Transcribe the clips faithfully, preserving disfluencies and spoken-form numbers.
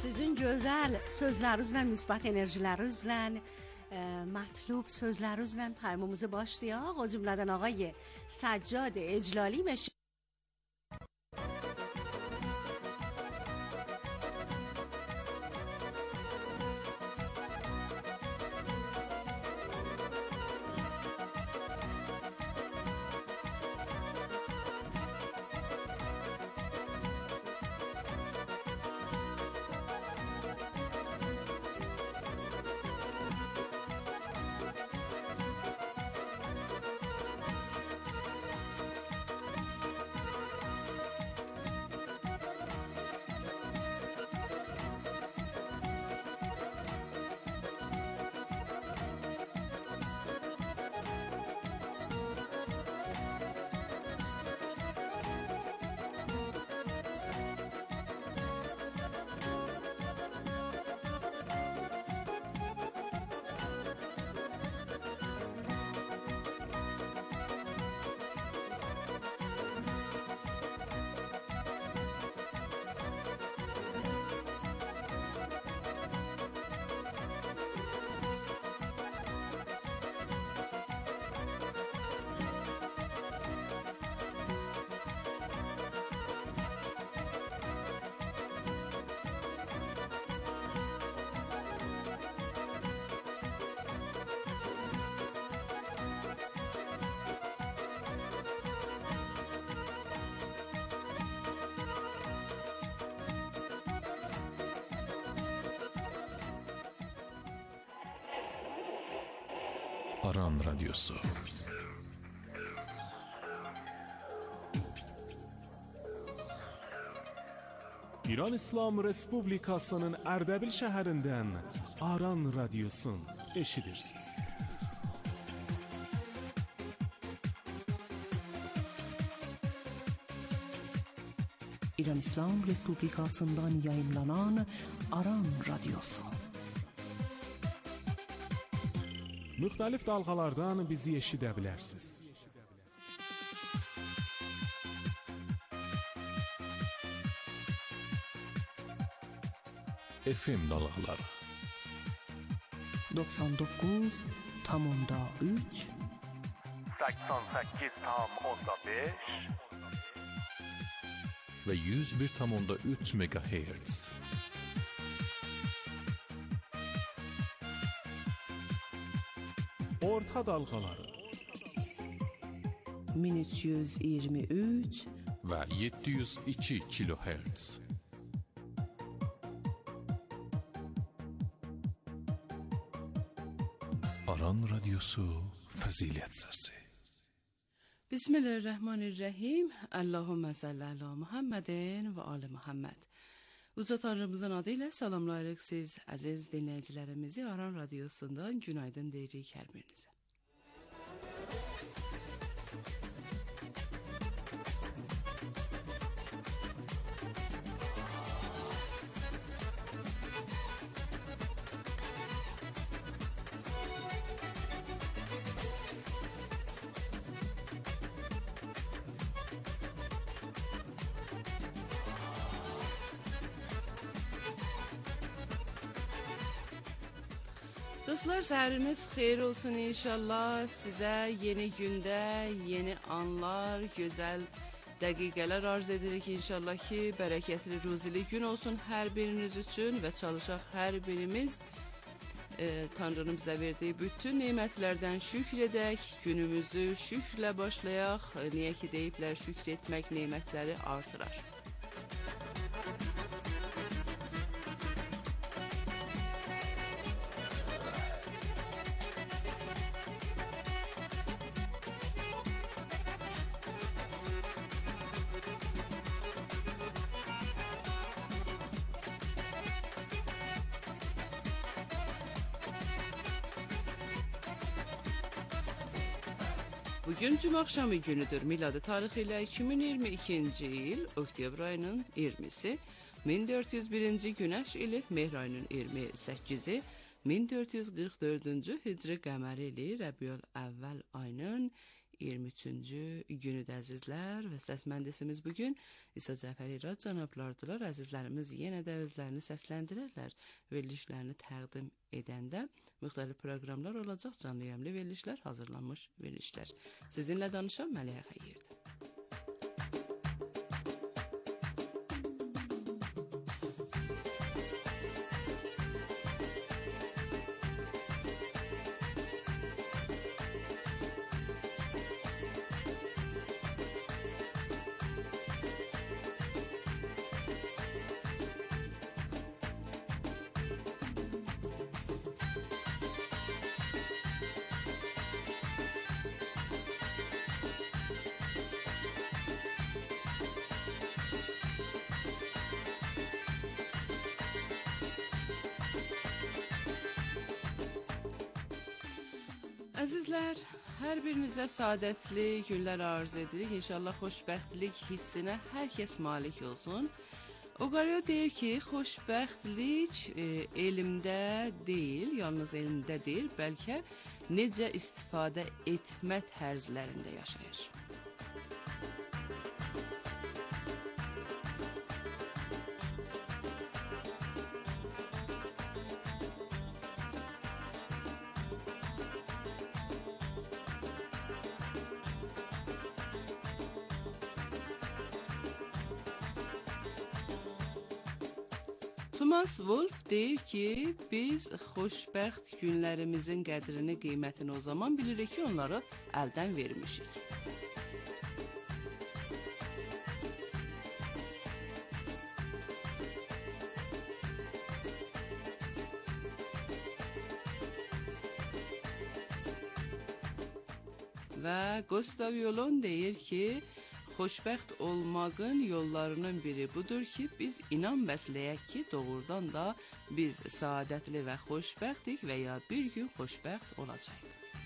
Sizin gözəl sözlərinizlə, müsbət enerjilərinizlə, مطلوب sözlərinizlə payımımızı başlayaq. O cümlədən ağay Səccad Eclali meş Aran Radyosu. İran İslam Respublikasının Erdebil şəhərindən Aran Radyosun eşidirsiniz. İran İslam Respublikasından yayımlanan Aran Radyosu. Müxtəlif dalğalardan bizi eşidə bilərsiniz. F M dalğaları doksan doqquz tam onda üç səksən səkkiz tam onda beş və yüz bir tam onda üç megahertz. Orta dalğaları min üç yüz iyirmi üç və yeddi yüz iki kilohertz. Aran Radyosu Fəzilət Səsi. Bismillahirrahmanirrahim. Allahümme salli ala Muhammedin və ali Muhammed. Uca Tanrımızın adıyla salamlayırıq siz əziz dinləyicilərimizi. Aran Radyosu'ndan günaydın deyirik hər birinizə. Dostlar, səhəriniz xeyir olsun inşallah. Sizə yeni gündə yeni anlar, gözəl dəqiqələr arz edirik inşallah ki, bərəkətli, ruzili gün olsun hər biriniz üçün və çalışaq hər birimiz e, Tanrının bizə verdiyi bütün nemətlərdən şükr edək, günümüzü şükrlə başlayaq. Niyə ki deyiblər, şükr etmək nemətləri artırar. Bugün cümə axşamı günüdür. Miladi tarixi ilə iki min iyirmi ikinci il oktyabr ayının iyirmisi, min dörd yüz birinci günəş ili mehr ayının iyirmi səkkizi, min dörd yüz qırx dördüncü hicri qəməri ili Rəbiyül Əvvəl ayının iyirmi üçüncü günü də əzizlər və səs mühəndisimiz bugün İsa Cəfəri İrad cənablardılar. Əzizlərimiz yenə də özlərini səsləndirərlər. Verilişlərini təqdim edəndə müxtəlif proqramlar olacaq, canlı yayımlı verilişlər, hazırlanmış verilişlər. Sizinlə danışan Məlihə Xeyirdir. Əzizlər, hər birinizə saadətli günlər arz edirik. İnşallah xoşbəxtlik hissinə hər kəs malik olsun. Oqaryo deyir ki, xoşbəxtlik e, elmdə deyil, yalnız elmdə deyil, bəlkə necə istifadə etmə tərzlərində yaşayır. Thomas Wolfe deyir ki, biz xoşbəxt günlərimizin qədrini, qiymətini o zaman bilirik ki, onları əldən vermişik. Və Gustav Jolon deyir ki, xoşbəxt olmağın yollarının biri budur ki, biz inan bəsləyək ki, doğrudan da biz saadətli və xoşbəxtik və ya bir gün xoşbəxt olacaq.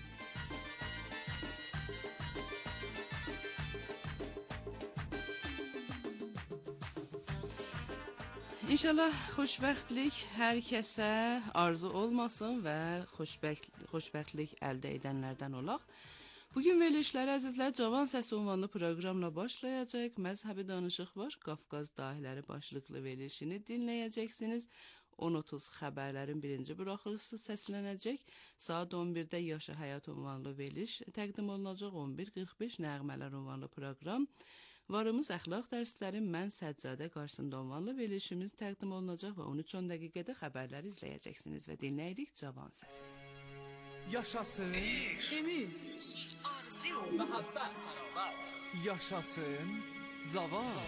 İnşallah xoşbəxtlik hər kəsə arzu olmasın və xoşbəxt, xoşbəxtlik əldə edənlərdən olaq. Bugün verilişləri əzizlər Cavan Səsi ünvanlı proqramla başlayacaq. Məzhəbi danışıq var. Qafqaz dahiləri başlıqlı verilişini dinləyəcəksiniz. on otuz xəbərlərin birinci buraxılışı səslənəcək. Saat on birdə Yaşa Həyat ünvanlı veriliş təqdim olunacaq. on bir qırx beş Nəğmələr ünvanlı proqram. Varımız əxlaq dərsləri Mən Səccadə qarşısında ünvanlı verilişimiz təqdim olunacaq və on üç on dəqiqədə xəbərləri izləyəcəksiniz və dinləyirik Cavan Səsi. Yaşasın, Ümid, arzu, məhəbbət, yaşasın, cavan.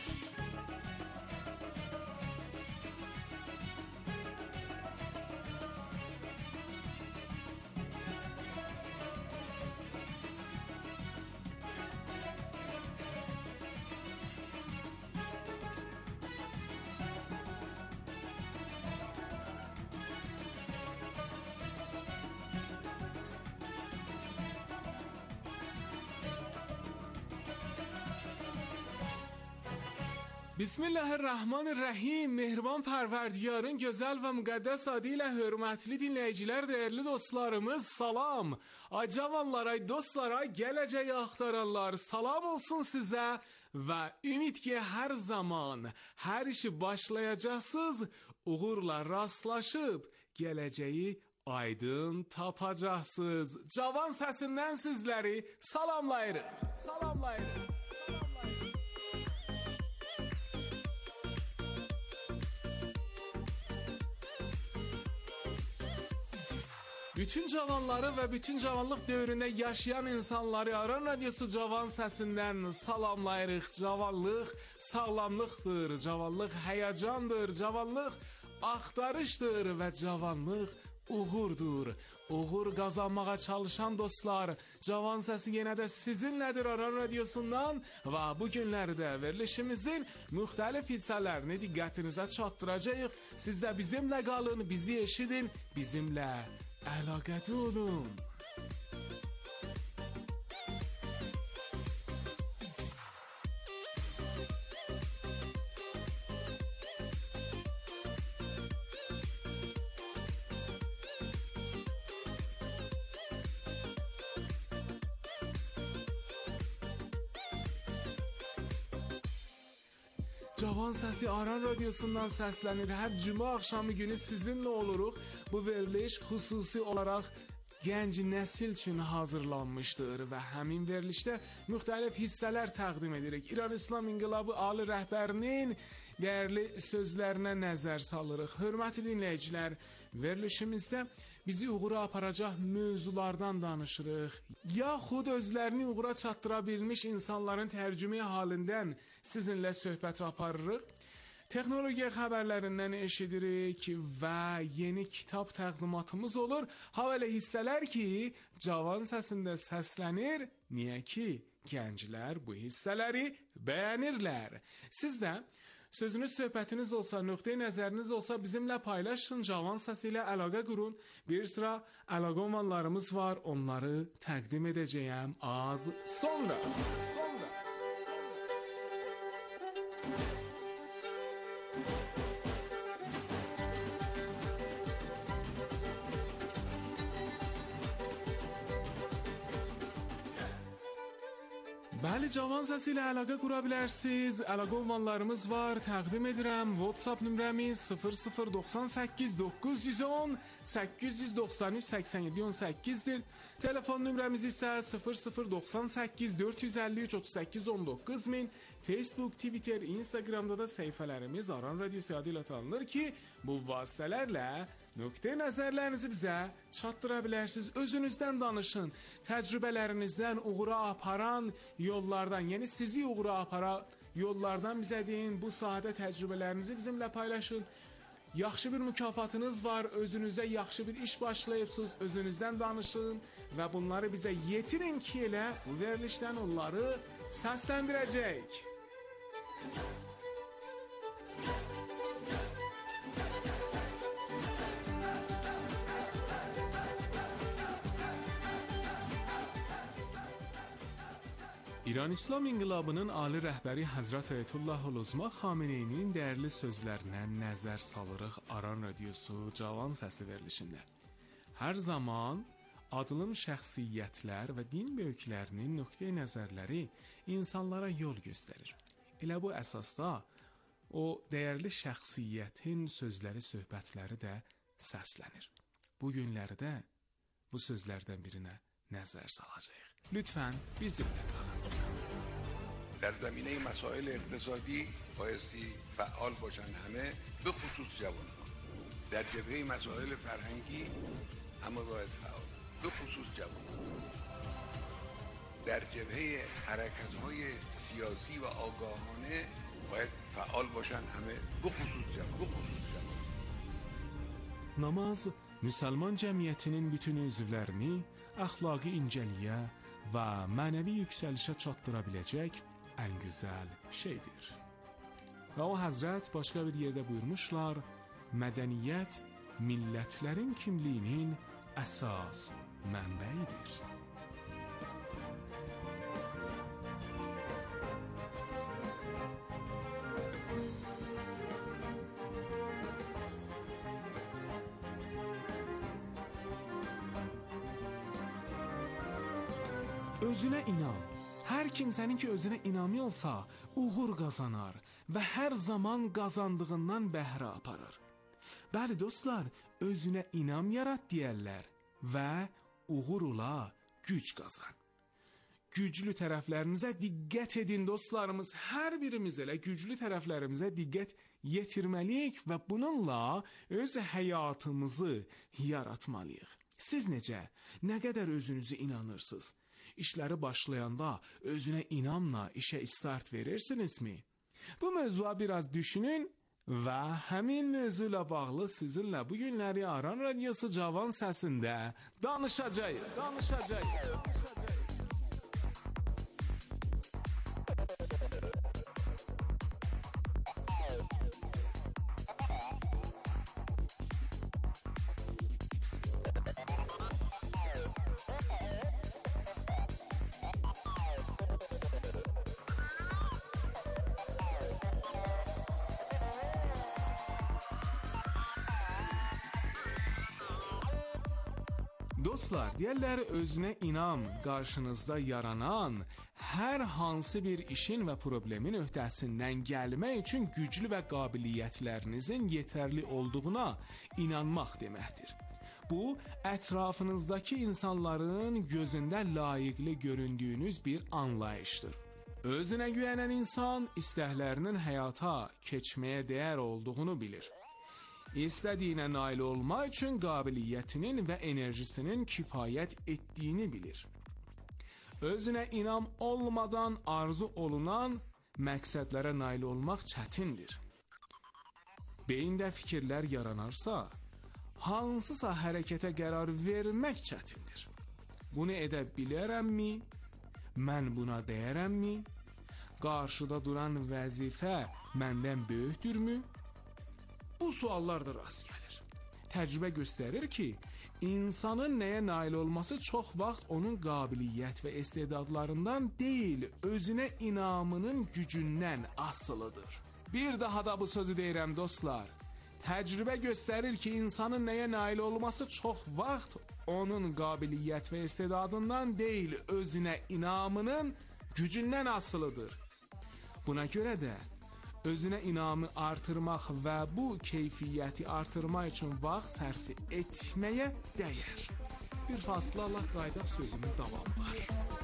Bismillahirrahmanirrahim. Mehriban Pərverdigarın gözəl və müqəddəs adı ilə hörmətli dinləyicilər, dəyərli dostlarımız, salam. Ay cavanlar, ay dostlar, ay gələcəyi axtaranlar, salam olsun sizə və ümid ki, hər zaman hər işi başlayacaqsınız, uğurla rastlaşıb gələcəyi aydın tapacaqsınız. Cavan Səsindən sizləri salamlayırıq. Salamlayırıq. Bütün cavanları və bütün cavanlıq dövründə yaşayan insanları Aran Radiosu Cavan Səsindən salamlayırıq. Cavanlıq sağlamlıqdır, cavanlıq həyacandır, cavanlıq axtarışdır və cavanlıq uğurdur. Uğur qazanmağa çalışan dostlar, Cavan Səsi yenə də sizinlədir Aran Radiosundan və bu günlərdə verilişimizin müxtəlif hissələrini diqqətinizə çatdıracağıq. Siz də bizimlə qalın, bizi eşidin, bizimlə əlaqədə olun. Cavan Səsi Aran Radiosundan səslənir. Hər cümə axşamı günü sizinlə oluruq. Bu veriliş xüsusi olaraq gənc nəsil üçün hazırlanmışdır və həmin verilişdə müxtəlif hissələr təqdim edirik. İran İslam İnqilabı Ali rəhbərinin dəyərli sözlərinə nəzər salırıq. Hörmətli dinləyicilər, verilişimizdə bizi uğura aparacaq mövzulardan danışırıq. Yaxud özlərini uğura çatdıra bilmiş insanların tərcümə halindən sizinlə söhbət aparırıq. Texnologiya xəbərlərindən eşidirik və yeni kitab təqdimatımız olur. Habelə hissələr ki, Cavan Səsində səslənir. Niyə ki, gənclər bu hissələri bəyənirlər. Siz də sözünüz, söhbətiniz olsa, nöqteyi nəzəriniz olsa bizimlə paylaşın, Cavan Səsi ilə əlaqə qurun. Bir sıra əlaqə ünvanlarımız var, onları təqdim edəcəyəm az sonra. Sonra. Bəli, Cavan Səsi ilə əlaqə qura bilərsiniz. Əlaqə ünvanlarımız var, təqdim edirəm. WhatsApp nömrəmiz sıfır sıfır doxsan səkkiz doqquz yüz on səkkiz yüz doxsan üç səksən yeddi on səkkizdir. Telefon nömrəmiz isə sıfır sıfır doxsan səkkiz dörd yüz əlli üç otuz səkkiz on doqquz min. Facebook, Twitter, Instagramda da səhifələrimiz Aran Radiosu adı ilə tanınır ki, bu vasitələrlə nöqtə nəzərlərinizi bizə çatdıra bilərsiniz. Özünüzdən danışın. Təcrübələrinizdən uğura aparan yollardan, yəni sizi uğura aparan yollardan bizə deyin. Bu sahədə təcrübələrinizi bizimlə paylaşın. Yaxşı bir mükafatınız var, özünüzə yaxşı bir iş başlayıbsınız, özünüzdən danışın və bunları bizə yetirin ki, elə bu verilişdən onları səsləndirəcək. İran İslam İnqilabının ali rəhbəri Həzrət Əyətullah Əluzma Xameneyinin dəyərli sözlərinə nəzər salırıq Aran Radiosu Cavan Səsi verilişində. Hər zaman adılın şəxsiyyətlər və din böyüklərinin nöqteyi nəzərləri insanlara yol göstərir. Elə bu əsasda o dəyərli şəxsiyyətin sözləri, söhbətləri də səslənir. Bu günlərdə bu sözlərdən birinə nəzər salacağıq. Lütfən bizimlə qalın. در زمینه مسائل اقتصادی بایستی فعال باشن همه، به خصوص جوانها. در جبهه مسائل فرهنگی همه باید فعال، به خصوص جوانها. در جبهه حرکت‌های سیاسی و آگاهانه باید فعال باشن همه، به خصوص جوان، به خصوص جوان. Namaz müsəlman cəmiyyətinin bütün üzvlərini əxlaqi incəliyə və mənəvi yüksəlişə çatdıra biləcək ən gözəl şeydir. Və o Həzrət başqa bir yerdə buyurmuşlar, mədəniyyət millətlərin kimliyinin əsas mənbəyidir. Özünə inan. Hər kimsənin ki özünə inamı olsa, uğur qazanar və hər zaman qazandığından bəhrə aparır. Bəli dostlar, özünə inam yarat deyərlər və uğurla güc qazan. Güclü tərəflərinizə diqqət edin dostlarımız. Hər birimiz elə güclü tərəflərimizə diqqət yetirməliyik və bununla öz həyatımızı yaratmalıyıq. Siz necə, nə qədər özünüzü inanırsınız? İşləri başlayanda özünə inamla işə start verirsinizmi? Bu mövzuya biraz düşünün və həmin mövzuyla bağlı sizinlə bu günləri Aran Radiosu Cavan Səsində danışacağıq. Danışacağıq. Danışacağıq. Dostlar, deyərlər özünə inam qarşınızda yaranan hər hansı bir işin və problemin öhdəsindən gəlmək üçün güclü və qabiliyyətlərinizin yetərli olduğuna inanmaq deməkdir. Bu, ətrafınızdakı insanların gözündə layiqli göründüyünüz bir anlayışdır. Özünə güvənən insan istəklərinin həyata keçməyə dəyər olduğunu bilir. İstədiyinə nail olmaq üçün qabiliyyətinin və enerjisinin kifayət etdiyini bilir. Özünə inam olmadan arzu olunan məqsədlərə nail olmaq çətindir. Beyində fikirlər yaranarsa, hansısa hərəkətə qərar vermək çətindir. Bunu edə bilərəmmi? Mən buna dəyərəmmi? Qarşıda duran vəzifə məndən böyükdürmü? Bu suallar da rast gəlir. Təcrübə göstərir ki, insanın nəyə nail olması çox vaxt onun qabiliyyət və istedadlarından deyil, özünə inamının gücündən asılıdır. Bir daha da bu sözü deyirəm dostlar. Təcrübə göstərir ki, insanın nəyə nail olması çox vaxt onun qabiliyyət və istedadından deyil, özünə inamının gücündən asılıdır. Buna görə də özünə inamı artırmaq və bu keyfiyyəti artırmaq üçün vaxt sərf etməyə dəyər. Bir fasla Allah qaydaq sözünün davamı var.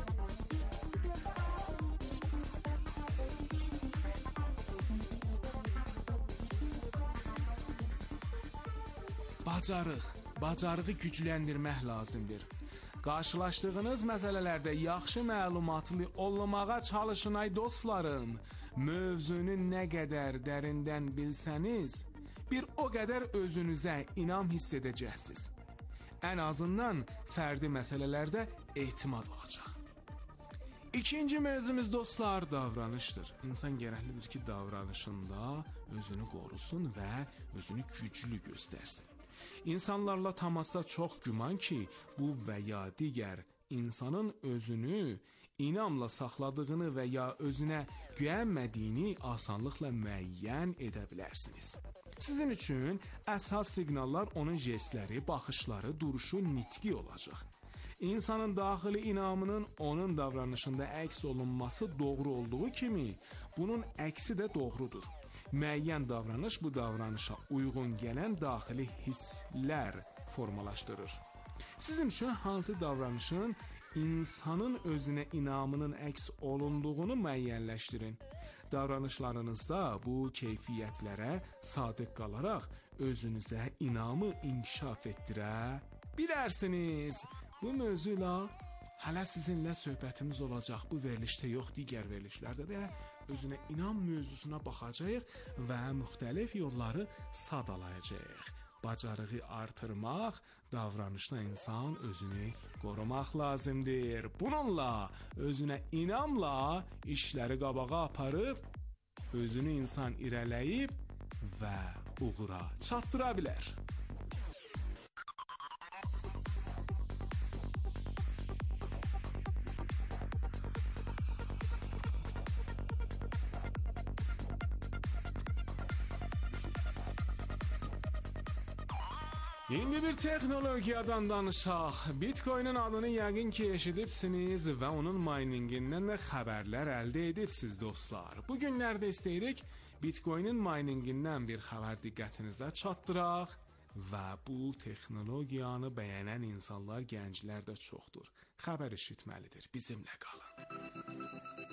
Bacarıq, bacarığı gücləndirmək lazımdır. Qarşılaşdığınız məsələlərdə yaxşı məlumatlı olmağa çalışın ay dostlarım. Mövzunu nə qədər dərindən bilsəniz, bir o qədər özünüzə inam hiss edəcəksiniz. Ən azından fərdi məsələlərdə etimad olacaq. İkinci mövzumuz dostlar davranışdır. İnsan gərəklidir ki, davranışında özünü qorusun və özünü güclü göstərsin. İnsanlarla təmasda çox güman ki, bu və ya digər insanın özünü inamla saxladığını və ya özünə güvənmədiyini asanlıqla müəyyən edə bilərsiniz. Sizin üçün əsas siqnallar onun jestləri, baxışları, duruşu, nitqi olacaq. İnsanın daxili inamının onun davranışında əks olunması doğru olduğu kimi, bunun əksi də doğrudur. Müəyyən davranış bu davranışa uyğun gələn daxili hisslər formalaşdırır. Sizin üçün hansı davranışın insanın özünə inamının əks olunduğunu müəyyənləşdirin. Davranışlarınızda bu keyfiyyətlərə sadiq qalaraq özünüzə inamı inkişaf etdirə bilərsiniz. Bu mövzuyla hələ sizinlə söhbətimiz olacaq. Bu verilişdə yox, digər verilişlərdə də özünə inam mövzusuna baxacağıq və müxtəlif yolları sadalayacağıq. Bacarığı artırmaq, davranışda insan özünü qorumaq lazımdır. Bununla, özünə inamla işləri qabağa aparıb, özünü insan irələyib və uğura çatdıra bilər. İndi bir texnologiyadan danışaq. Bitcoin'in adını yəqin ki eşidibsiniz və onun miningindən də xəbərlər əldə edibsiz dostlar. Bu günlərdə istəyirik Bitcoin'in miningindən bir xəbər diqqətinizə çatdıraq və bu texnologiyanı bəyənən insanlar, gənclər də çoxdur. Xəbər eşitməlidir. Bizimlə qalın.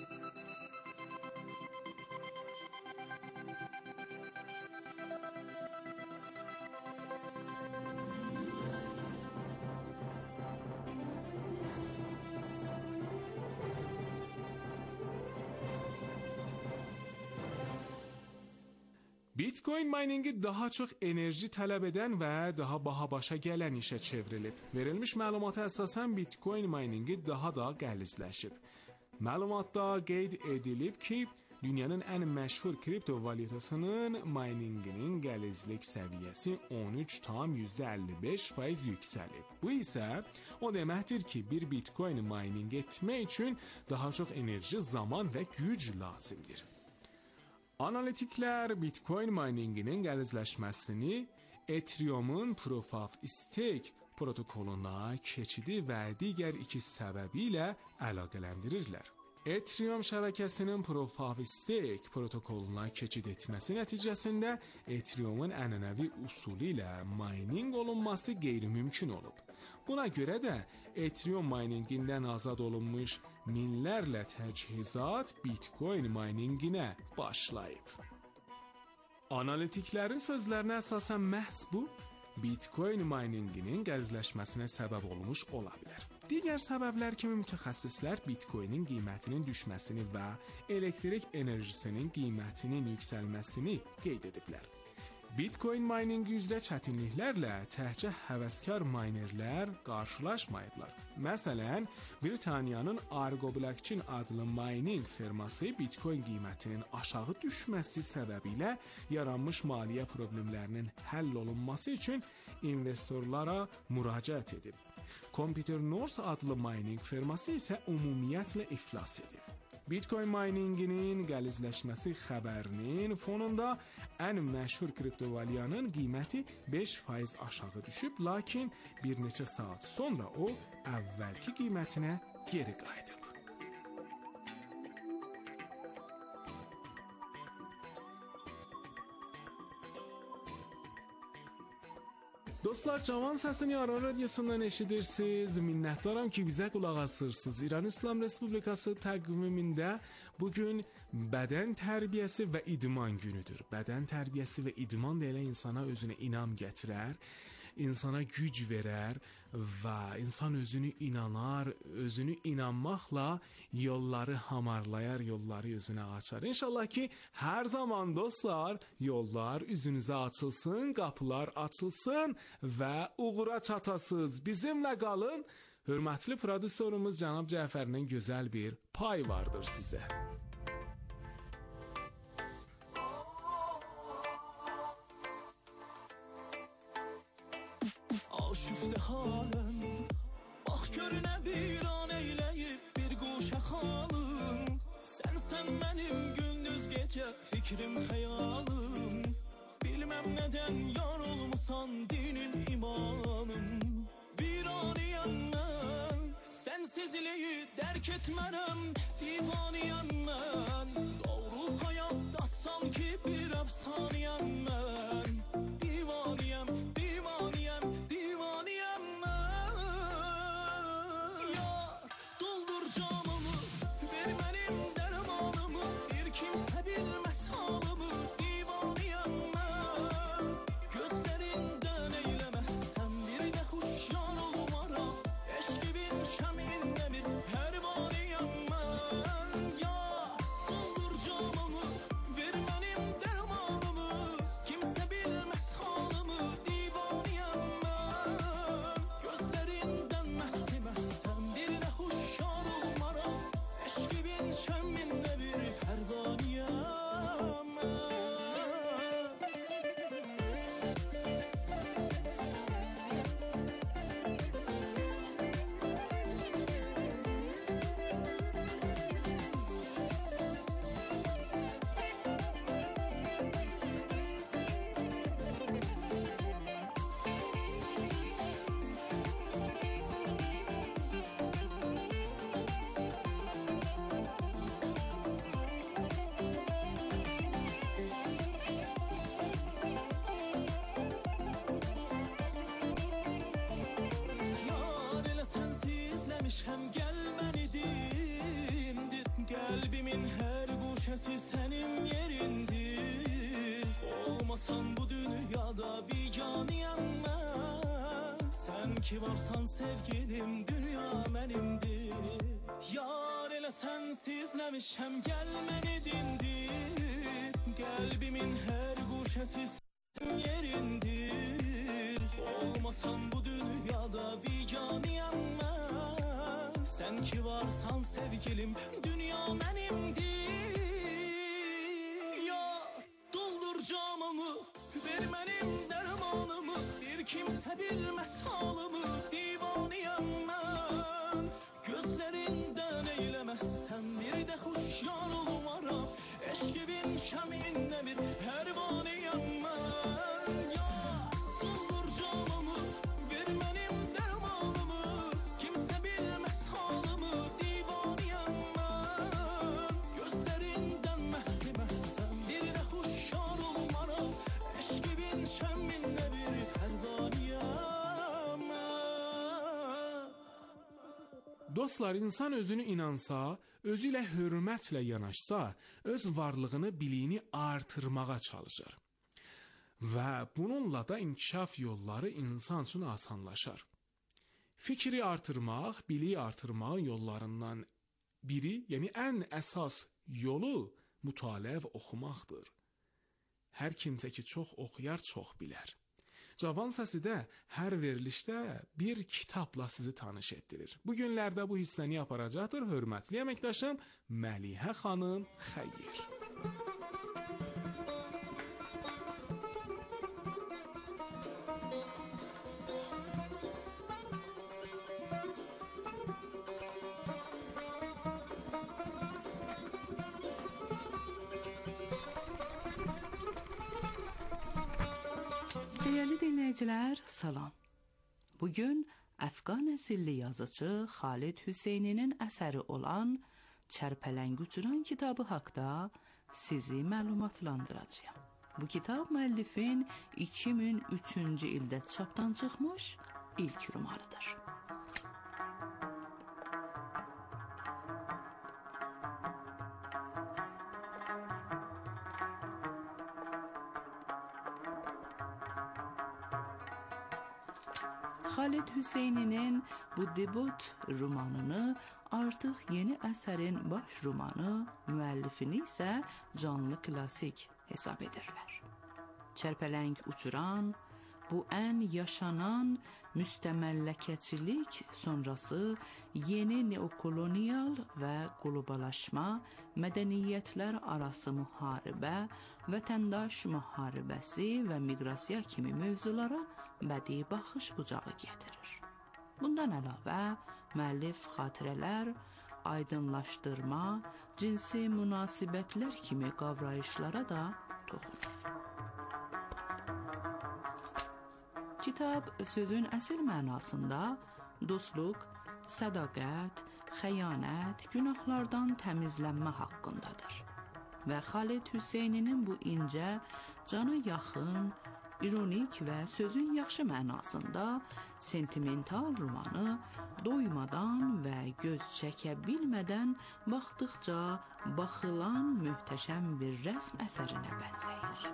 Bitcoin miningi daha çox enerji tələb edən və daha baha başa gələn işə çevrilib. Verilmiş məlumata əsasən Bitcoin miningi daha da qəlizləşib. Məlumatda qeyd edilib ki, dünyanın ən məşhur kriptovalyutasının mininginin qəlizlik səviyyəsi on üç tam yüzdə əlli beş faiz yüksəlib. Bu isə o deməkdir ki, bir Bitcoin mining etmək üçün daha çox enerji, zaman və güc lazımdır. Analitiklər Bitcoin mininginin qəlizləşməsini Ethereum-un Proof of Stake protokoluna keçidi və digər iki səbəbi ilə əlaqələndirirlər. Ethereum şəbəkəsinin Proof of Stake protokoluna keçid etməsi nəticəsində Ethereum-un ənənəvi usulu ilə mining olunması qeyri-mümkün olub. Buna görə də Ethereum miningindən azad olunmuş minlərlə təchizat Bitcoin mininginə başlayıb. Analitiklərin sözlərinə əsasən məhz bu Bitcoin mininginin qəlizləşməsinə səbəb olmuş ola bilər. Digər səbəblər kimi mütəxəssislər Bitcoinin qiymətinin düşməsini və elektrik enerjisinin qiymətinin yüksəlməsini qeyd ediblər. Bitcoin miningi üzrə çətinliklərlə təkcə həvəskar minerlər qarşılaşmayıblar. Məsələn, Britaniyanın Argo Blockchain adlı mining firması Bitcoin qiymətinin aşağı düşməsi səbəbilə yaranmış maliyyə problemlərinin həll olunması üçün investorlara müraciət edib. Computer North adlı mining firması isə ümumiyyətlə iflas edib. Bitcoin mininginin qəlizləşməsi xəbərinin fonunda ən məşhur kriptovalyutanın qiyməti beş faiz aşağı düşüb, lakin bir neçə saat sonra o əvvəlki qiymətinə geri qayıdıb. Dostlar, Cavan Səsini Aran Radiosundan eşidirsiniz. Minnətdaram ki, bizə qulaq asırsınız. İran İslam Respublikası təqvimində bugün bədən tərbiyəsi və idman günüdür. Bədən tərbiyəsi və idman da elə insana özünə inam gətirər, insana güc verər və insan özünü inanar, özünü inanmaqla yolları hamarlayar, yolları özünə açar. İnşallah ki, hər zaman dostlar, yollar üzünüzə açılsın, qapılar açılsın və uğura çatasınız. Bizimlə qalın. Hörmətli prodüserimiz cənab Cəfərinin gözəl bir pay vardır sizə. Aşıfte halem, bax görünə bir an eyləyib bir quşa xalım. Sən sən mənim gündüz gecə fikrim xəyalım. Bilməm nədən yar olmusan dinin imanım. Bir aniyəm mən, sənsizliyi dərk etmərəm. Divaniyəm mən, doğru həyatda sanki bir əfsaniyəm mən. Divaniyəm, divaniyəm, divaniyəm mən. Yar, doldur camımı, ver mənim dərmanımı. Bir kimsə bilməz halımı. Divaniyəm mən, gözlərindən eyləməzsən bir də huşyar olmaram. Eşqibin şəmində bir pərvaniyəm mən. Yar, doldur camımı, ver mənim dərmanımı. Kimsə bilməz halımı. Divaniyəm mən, gözlərindən məsti məstəm bir də huşyar olmaram. Eşqibin şəmində bir pərvaniyəm mən. Yar elə sənsizləmişəm gəlməni dindir. Qəlbimin hər guşəsi sənin yerindir. Olmasan bu dünyada biganiyəm mən. Sən ki varsan sevgilim dünya mənimdir. Yar elə sənsizləmişəm gəlməni dindir. Qəlbimin hər guşəsi sənin yerindir. Olmasan bu dünyada biganiyəm mən. Sən ki varsan sevgilim dünya mənimdir. Yar, doldur camımı, ver mənim dərmanımı. Bir kimsə bilməz halımı. Divaniyəm mən, gözlərindən eyləməzsən bir də huşyar olmaram. Eşqibin şəmində bir pərvaniyəm mən. Yar, doldur camımı, ver mənim dərmanımı. Kimsə bilməz halımı. Divaniyəm mən. Dostlar, insan özünü inansa, özü ilə hörmətlə yanaşsa, öz varlığını, biliyini artırmağa çalışır. Və bununla da inkişaf yolları insan üçün asanlaşar. Fikri artırmaq, biliyi artırmağın yollarından biri, yəni ən əsas yolu mütaliə və oxumaqdır. Hər kimsə ki çox oxuyar, çox bilər. Cavan səsi də hər verilişdə bir kitabla sizi tanış etdirir. Bu günlərdə bu hissəni aparacaqdır hörmətli əməkdaşım Məlihə xanım Xəyyir. Değerli dinleyiciler, salam. Bugün Əfqan əsilli yazıcı Xalid Hüseyninin əsəri olan Çərpələng Uçuran kitabı haqda sizi məlumatlandıracağım. Bu kitab müəllifin iki min üçüncü ildə çapdan çıxmış ilk romanıdır. Xalid Hüseyninin bu debut romanını artıq yeni əsərin baş romanı, müəllifini isə canlı klasik hesab edirlər. Çərpələng Uçuran, bu ən yaşanan müstəməlləkəçilik sonrası yeni neokolonial və qlobalaşma, mədəniyyətlər arası müharibə, vətəndaş müharibəsi və miqrasiya kimi mövzulara bədii baxış bucağı gətirir. Bundan əlavə, müəllif xatirələr, aydınlaşdırma, cinsi münasibətlər kimi qavrayışlara da toxunur. Kitab sözün əsl mənasında dostluq, sədaqət, xəyanət, günahlardan təmizlənmə haqqındadır. Və Xalid Hüseyninin bu incə, cana yaxın, ironik və sözün yaxşı mənasında sentimental romanı doymadan və göz çəkə bilmədən baxdıqca baxılan möhtəşəm bir rəsm əsərinə bənzəyir.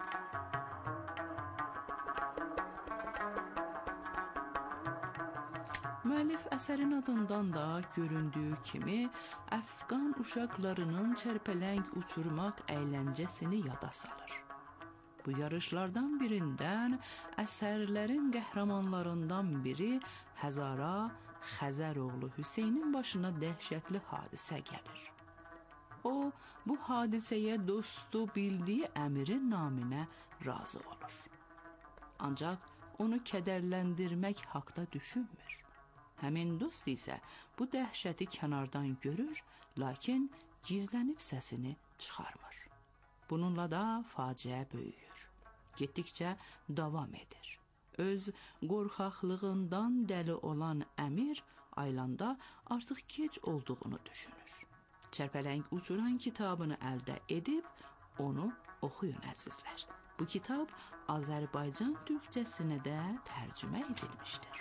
Müəllif əsərin adından da göründüyü kimi Əfqan uşaqlarının çərpələng uçurmaq əyləncəsini yada salır. Bu yarışlardan birindən əsərlərin qəhrəmanlarından biri Həzara Xəzəroğlu Hüseynin başına dəhşətli hadisə gəlir. O, bu hadisəyə dostu bildiyi əmirin naminə razı olur. Ancaq onu kədərləndirmək haqda düşünmür. Həmin dost isə bu dəhşəti kənardan görür, lakin gizlənib səsini çıxarmır. Bununla da faciə böyüyür. Getdikcə davam edir. Öz qorxaqlığından dəli olan əmir aylanda artıq gec olduğunu düşünür. Çərpələng Uçuran kitabını əldə edib onu oxuyun əzizlər. Bu kitab Azərbaycan türkcəsinə də tərcümə edilmişdir.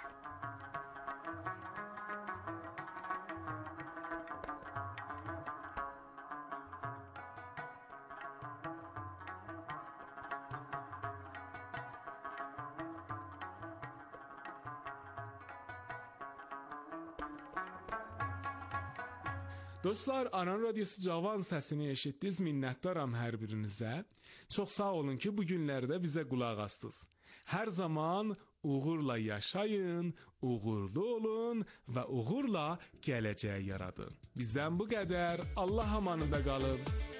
Dostlar, Aran Radyosu Cavan səsini eşitdiniz, minnətdaram hər birinizə. Çox sağ olun ki, bu günlərdə bizə qulaq astınız. Hər zaman uğurla yaşayın, uğurlu olun və uğurla gələcək yaradın. Bizdən bu qədər. Allah amanında qalın.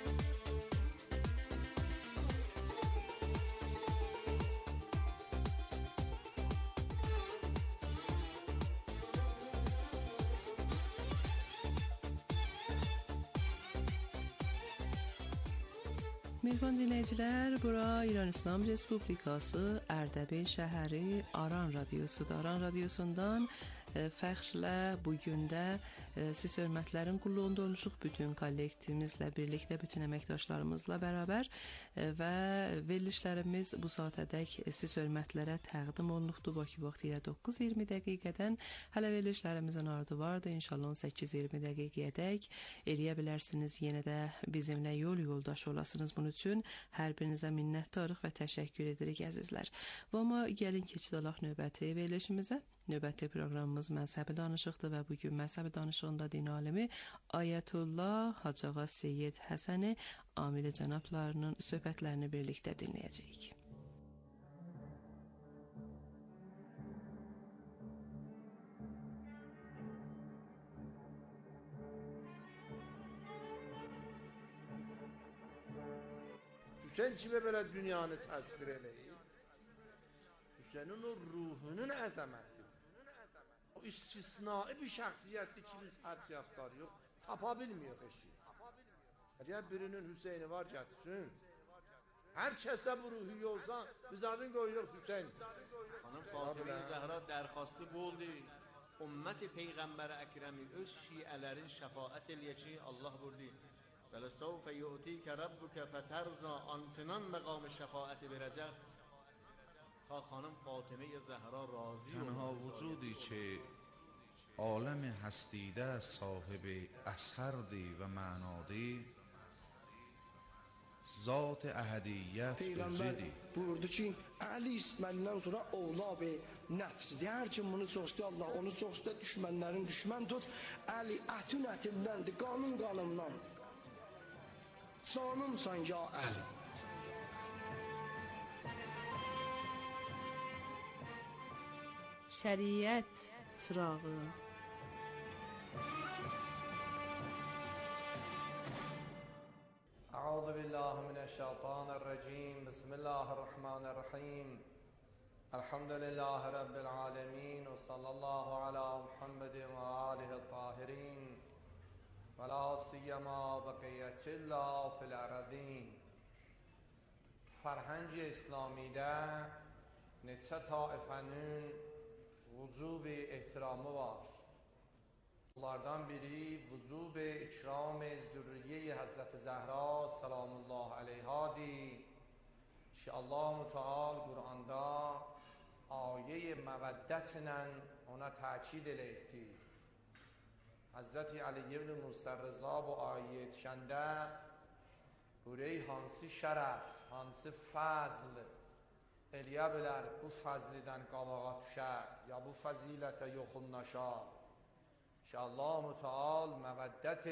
Mehman dinləyicilər, bura İran İslam Respublikası Ərdəbil şəhəri Aran Radyosudur. Aran Radyosundan fəxrlə bugün də siz hörmətlərin qulluğunda olmuşuq bütün kollektivimizlə birlikdə, bütün əməkdaşlarımızla bərabər və verilişlərimiz bu saatədək siz hörmətlərə təqdim olunubdur. Bakı vaxtı ilə doqquz iyirmi dəqiqədən. Hələ verilişlərimizin ardı vardı. İnşallah on səkkiz iyirmi dəqiqəyədək eləyə bilərsiniz. Yenə də bizimlə yol yoldaş olasınız. Bunun üçün hər birinizə minnətdarıq və təşəkkür edirik əzizlər. Və amma gəlin keçid alaq növbəti verilişimizə. Növbəti proqramımız məzhəbi danışıqdır və bugün məzhəbi danışığında din alimi Ayətullah Hacıağa Seyyid Həsəni Amili cənablarının söhbətlərini birlikdə dinləyəcəyik. Hüseyin kimi belə dünyanı təsvir eləyir? Hüseynin o ruhunun əzəmətidir. O istisnai bir şəxsiyyətli ki, biz hədsiyatlar yox, tapa bilmiyor eşi. Əgər birinin Hüseyni var gətirsin, hər kəsdə bu ruhi olsa, biz adın qoyuyor Hüseyin. Xanım Fatıma Zəhra dərxastı bu oldu. Ümmət Peyğəmbər Əkrəmi öz şiələrin şəfaət eləyək ki, Allah buyurdu. وَلَسَوْفَ يُؤْتِيكَ رَبُّكَ فَتَرْضَى آنچنان مقام شفاعت verəcək. خانم فاطمه زهرا راضی تنها وجودی که عالم هستیده صاحب اثردی و معنادی ذات احدیت Peyğəmbər buyurdu ki, Əli məndən sonra oğlab nəfsidir. Hər kim bunu çox istəyir, Allah onu çox istəyir, düşmənlərin düşmən tut. Əli ətün ətimdəndir, qanun qanımdan. Canımsan ya Əli. Şəriət çırağı. أعوذ بالله من الشيطان الرجيم بسم الله الرحمن الرحيم الحمد لله رب العالمين وصلى الله على محمد وآله الطاهرين ولا سيما بقية الله في الأرضين. فرهنگ İslamidə neçə taifənin vücub ehtiramı var. Bunlardan biri vücub ikram zürriye Hazreti Zehra selamullah aleyhadir ki Allah Teala Kur'an'da ayet meveddetle ona takid eləyibdir. Hazreti Ali ibn Musa Rıza bu ayet şəndə burayı hansı şərəf, hansı fəzl eləyə bilər bu fəzlidən qabağa düşər ya bu fəzilətə yoxunlaşar که الله متعال مودت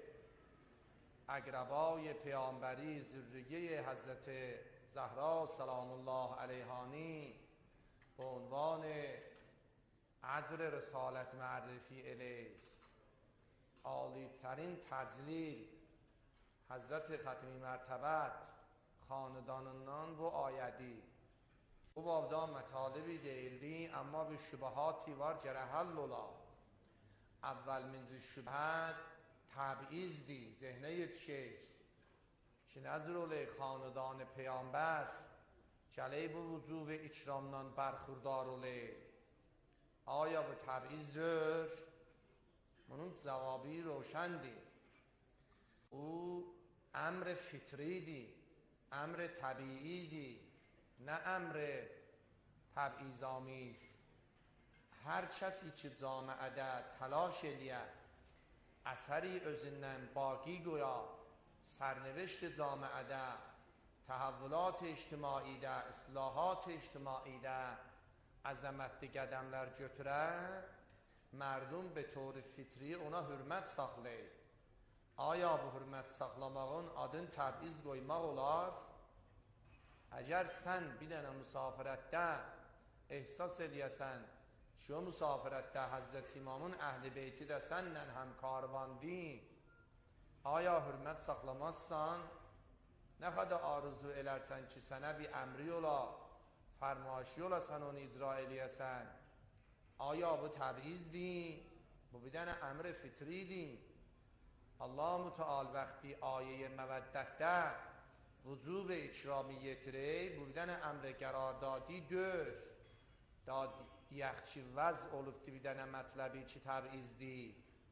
اقربای پیامبری ذریه حضرت زهرا سلام الله علیهانی به عنوان عذر رسالت معرفی الیه عالی ترین تجلیل حضرت ختمی مرتبت خاندانından bu ayədi. Bu babda mətalibi deyildi amma bir şübahati var cerəhəll ola. اول من شبهت تبعیض دی ذهنه شیخ که نظر خاندان پیامبر جلیب وجوب اکرامنان برخوردار اولی آیا به تبعیض دار؟ منون جوابی روشن دی او امر فطری دی امر طبیعی دی نه امر تبعیض آمیز. هر کسی که جامعه تلاش الیه اثری özündən باقی گویا سرنوشت جامعه تحولات اجتماعی ده اصلاحات اجتماعی ده عظمت qədəmlər götürə مردم به طور فطری ona hürmət saxlayır. Aya bu hürmət saxlamağın adın təb'iz qoymaq olar? Əgər sən bir dənə müsafirətdə ehsas eləyəsən şu müsafirətdə Həzrət İmamın əhl-i beyti də sənlə həm karvandin aya hürmət saxlamazsan nə qədər arzu elərsən ki sənə bir əmri ola fərmayişi ola sən onu icra eləyəsən aya bu təbizdir bu bir dənə əmr fitridir. Allah Müteal vəqti ayə məvəddətdə vücub ikramiyyətiri bu bir dənə əmr qəradadi dör dad یخچی وضع olubdi bir dənə mətləbi ki təbizdir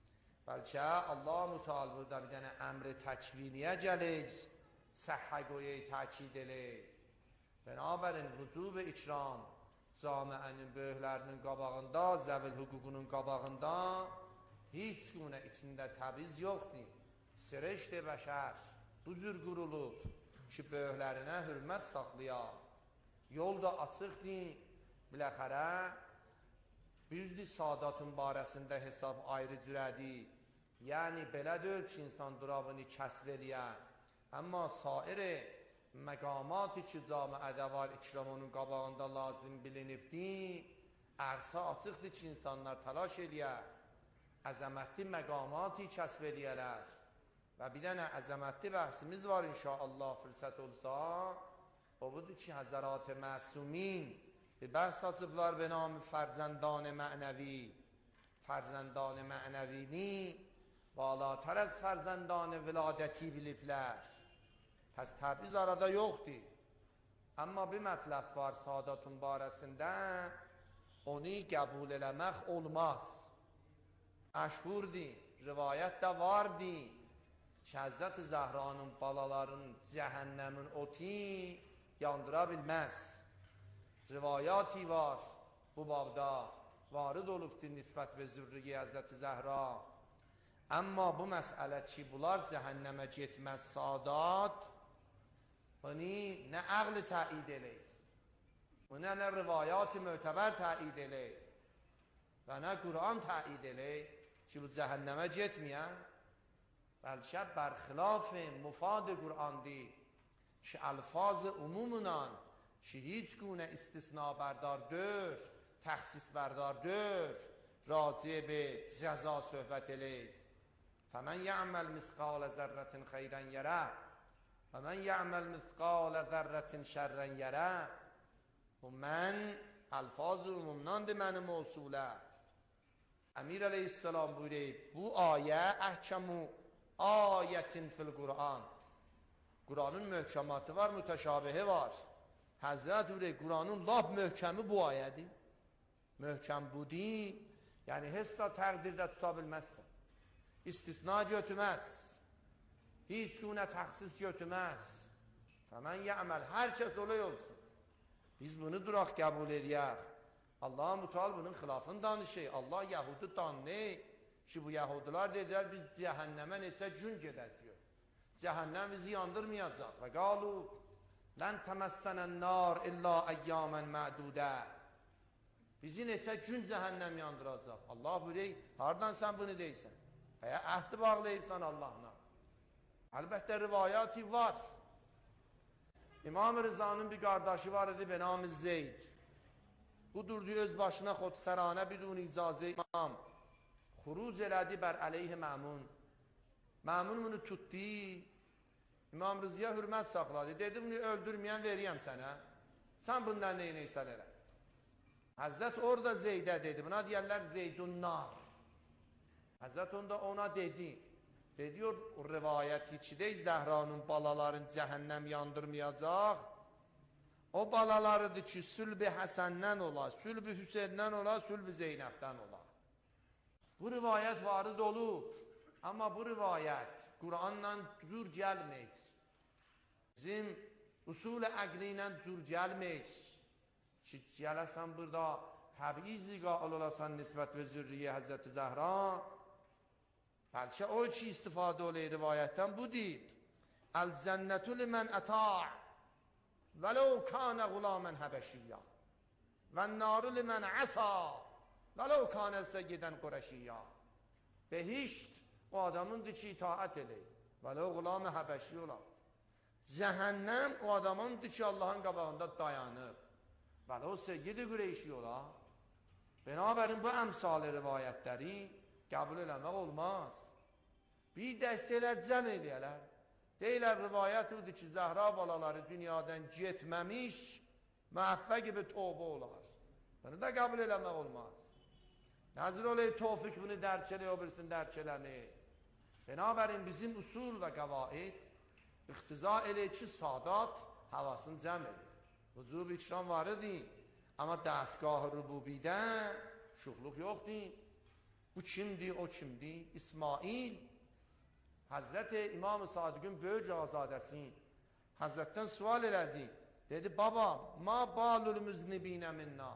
بلکه الله متعال burada bir dənə əmri təkviniyə gəlir, səhhə qoyu təkid edir. Binabərin vücub ikram camiənin böyüklərinin qabağında, zəvil hüququnun qabağında heç günə içində təbiz yoxdur. Sirəşdə bəşər bu cür qurulub ki, böyüklərinə hürmət saxlaya. Yol da açıqdır, biləxərə büzdür sadatın barəsində hesab ayrı cürədir. Yəni, belə deyil ki, insan durabını kəsb eləyə. Amma sairi məqamatı ki, camiədə var, ikram onun qabağında lazım bilinibdir, ərsə açıqdır ki, insanlar təlaş eləyə. Əzəmətli məqamatı kəsb eləyələr. Və bir dənə əzəmətli bəhsimiz var inşallah fürsət olsa. O budur ki, Həzərat-ı Məsumin bir bəhs açıblar به نام فرزندان معنوی. فرزندان معنوini بالاتر از فرزندان ولادتی biliblər. Pəs təbiz arada yoxdur. Amma bir mətləb var sadatın barəsində, onu qəbul eləmək olmaz. Məşhurdur, rivayət də vardır ki, Həzrət Zəhranın balalarının cəhənnəmin oti yandıra bilməz. Rivayati var bu babda, varid olubdur nisbət və zürriyə Həzrət Zəhra. Amma bu məsələ ki, bunlar cəhənnəmə getməz sadat, bunu nə əqli təid eləyir, bunu nə rivayat-ı mötəbər təid eləyir və nə Qur'an təid eləyir ki, bu cəhənnəmə getməyən, bəlkə bərxilaf mufad Qur'andir ki, alfaz umumunan ki, hiç gune istisna berdar dör, təxsis berdar dör, راجع به جزا صحبت الی فمن یعمل مثقال ذره خیرا یره ومن یعمل مثقال ذره شرا یره و من الفاظ عمومناند من موصوله امیر علیه السلام buyuruyor bu ayə əhkəmu ayətin fil Qur'an. Qur'anın möhkəmatı var, mütəşabihi var. Həzrət buyuruyor Qur'anın lap möhkəmi bu ayədir. Möhkəm budi, yəni hessa təqdirdə tuta bilməzsən. İstisna götürməz. Hiç günə təxsis götürməz. Fəmən yəməl, hər kəs olay olsun. Biz bunu duraq qəbul edək. Allah Müteal bunun xilafını danışır. Allah Yahudi danışır ki, bu Yahudiler dedilər, biz cəhənnəmə neçə gün gedək diyor. Cəhənnəm bizi yandırmayacaq. Və qalu, lən təməssənən nar illa əyyamən mədudə. Bizi neçə gün cəhənnəm yandıracaq. Allah buyuruyor, hardan sən bunu deysən? Veya əhdi bağlayırsan Allah'la. Əlbəttə rivayati var. İmam Rıza'nın bir kardeşi var idi, benamı Zeyd. Bu durdu öz başına xodsaranə bidun icazə imam. Xuruc elədi bər əleyhi məmun. Məmun bunu tutdu. İmam Rıza'ya hürmət saxladı. Dedi, bunu öldürməyən veriyəm sənə. Sən bundan neyin eysən elə? Həzrət orada Zeydə dedi. Buna deyərlər Zeydun nar. Həzrət onda ona dedi. Dedi, o rivayət içidə Zəhranın balaların cəhənnəm yandırmayacaq. O balalarıdır ki, Sülb-i Həsəndən ola, Sülb-i Hüseyndən ola, Sülb-i Zeynəbdən ola. Bu rivayət varid olub. Amma bu rivayət Qur'anla cür gəlmir. Bizim usul-i əqli ilə cür gəlmir. Ki, gələsən burada təbiizi qail olasan nisbət və zürriyə Həzrəti Zəhra. Bəlkə o ki, istifadə olayı rivayətdən bu deyib. Əl-cənnətü limən əta' vələv kânəğulamən həbəşiyyə və nâru limən əsa vələv kânə səgidən qurəşiyyə. Behişt o adamındır ki, itaət eləyir. Vələvğulamə həbəşiyyə olar. Cəhənnəm o adamındır ki, Allahın qabağında dayanır. Vələv səgidi qurəşiyyə olar. Binabərin bu əmsal rivayətləri qəbul eləmək olmaz. Bir dəstələr cəm edəyələr. Deyilər, rivayət odur ki, Zəhra balaları dünyadan getməmiş, müəffə gibi tövbə olar. Bunu da qəbul eləmək olmaz. Nəzir olayı tövfik bunu dərk elə, o birsin dərk eləni. Binabərin bizim usul və qəvaid iqtiza elə ki, sadat havasını cəm edir. Vücub ikram var idi, amma dəstgah rububidə şuxluq yoxdur. Bu kimdir, o kimdir? İsmail. Hazreti İmam-ı Sadiq'in böyük azadəsi Hazretdən sual elədi. Dedi, baba, ma balul müznibinə minna.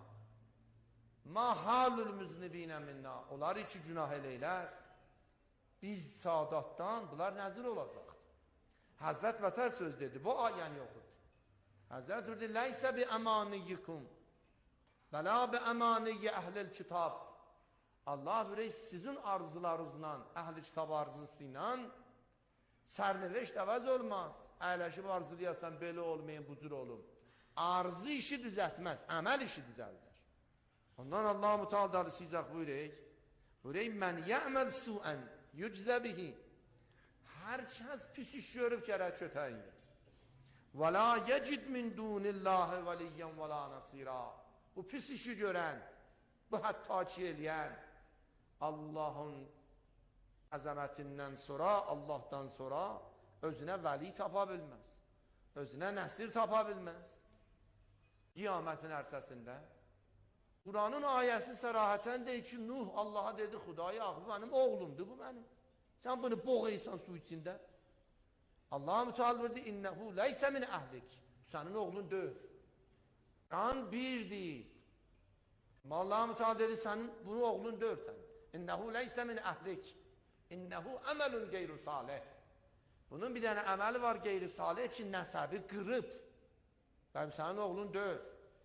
Ma halul müznibinə minna. Onlar iki günah eləylər. Biz saadatdan, bunlar nəzir olacaq. Hazret vətər söz dedi, bu ayəni oxudu. Hazret dedi, leysə bi əmaniyyikum və la bi əmaniyyi əhlil kitab. Allah bürək sizin arzularınızla, əhl-i kitab arzusu ilə sərnəveşt əvəz olmaz. Əyləşib arzulayasan, belə olmayın, bu cür olun. Arzu işi düzəltməz, əməl işi düzəldir. Ondan Allah-u Teala darısıyacaq buyurək. Buyurək, mən yəməl suən yüczəbihi. Hər kəs pis iş görüb gərək kötəyin. Və la yecid min dunillahi vəliyyən və la nasira. Bu pis işi görən, bu hətta ki eləyən, Allahın əzəmətindən sonra, Allahdan sonra özünə vəli tapa bilməz. Özünə nəsir tapa bilməz. Qiyamətin ərsəsində. Quranın ayəsi sərahətən deyir ki, Nuh Allaha dedi, Xudaya, bu mənim oğlumdur, bu mənim. Sən bunu boğaysan su içində. Allah müteal verdi, innəhu leysə min əhlik. Sənin oğlun dör. Qan birdir. Allah müteal dedi, sənin bunu oğlun dör sən. İnnəhu leysə min əhlik. İnnəhu əməlun qeyru salih. Bunun bir dənə əməli var qeyri salih ki, nəsəbi qırıb. Bəlim, sənin oğlun dör.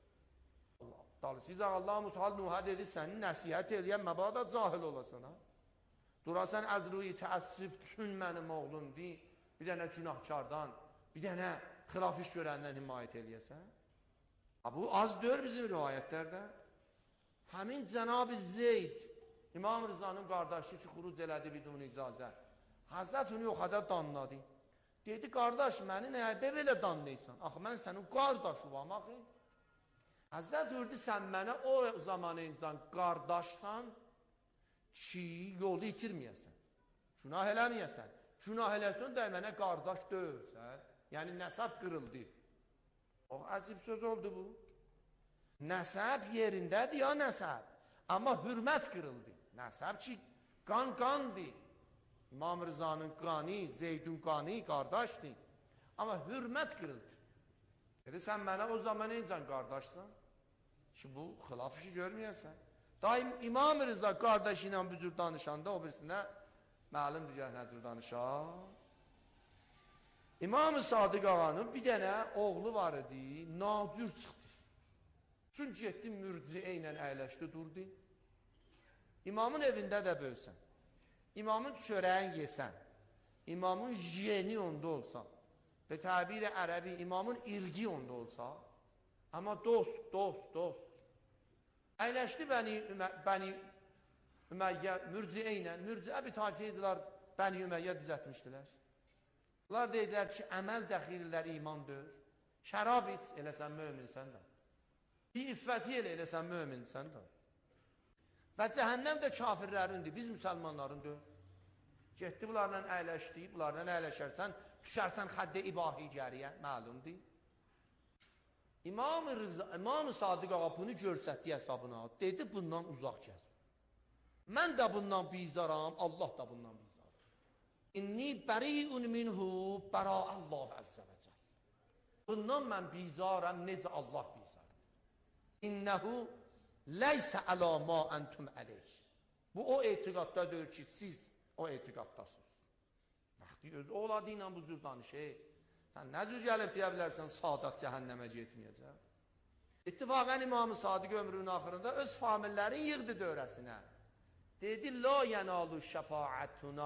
Dalısıyla Allah müteal Nuh'a dedi, sənin nəsiyyət eləyən məbada cahil olasın. Ha? Durasən əzruyi təəssüf düşün mənim oğlumdur. Bir dənə günahkardan, bir dənə xilaf iş görəndən himayət eləyəsən. Bu az deyil bizim rivayətlərdə. Həmin Cənab-ı Zeyd, İmam Rızanın qardaşı ki, xuruc elədi bidun icazə. Hazret onu o qədər danladı. Dedi, qardaş, məni nəyə belə danlayırsan? Axı, mən sənin qardaşıvam, axı. Hazret vurdu, sən mənə o zaman insan qardaşsan ki, yolu itirməyəsən. Günah eləməyəsən. Günah eləsən də mənə qardaş döyürsən. Yəni, nəsəb qırıldı. O, əcib söz oldu bu. Nəsəb yerindədir ya nəsəb. Amma hürmət qırıldı. Nəsəb ki, qan qandır. İmam Rızanın qani, Zeydun qani qardaşdır. Amma hürmət qırıldı. Dedi, sən mənə o zaman necən qardaşsan? Ki, bu xilaf işi görməyəsən. Daim İmam Rıza qardaşı ilə bu cür danışanda o birisinə məlumdur gəl nə cür danışar. İmam-ı Sadiq ağanın bir dənə oğlu var idi, nacür çıxdı. Çünki getdi mürciə ilə əyləşdi, durdu. İmamın evində də böysən, imamın çörəyin yesən, imamın jeni onda olsa, və təbir-i ərəbi imamın ilgi onda olsa, amma dost, dost, dost. Əyləşdi bəni, bəni Üməyyə, mürciə ilə, mürciə bir tayfə idilər, bəni Üməyyə düzətmişdilər. Bunlar deyirlər ki, əməl dəxillər imandır, şərab iç, eləsən möminsən də. Bir iffəti elə, eləsən möminsən də. Və cəhənnəm də kafirlərindir, biz müsəlmanlarındır. Getdi bunlarla əyləşdi, bunlarla əyləşərsən, düşərsən xəddə ibahi gəriyə, məlumdur. İmam-ı Rıza, İmam-ı Sadiq ağa bunu görsətdi hesabına, dedi bundan uzaq gəz. Mən də bundan bizaram, Allah da bundan bizardır. İnni bəriun minhu bəra Allah əzzə və cəl. Bundan mən bizaram, necə Allah bizardır. İnnəhu leysə ələ ma əntum əleyh. Bu o etiqadda deyir ki, siz o etiqaddasınız. Vaxtı öz oğladı ilə bu cür danışır. Sən nə cür gəlib deyə bilərsən, Sadat cəhənnəmə getməyəcək. İttifaqən İmam-ı Sadiq ömrünün axırında öz famillərin yığdı dövrəsinə. Dedi, la yənalu şəfaətuna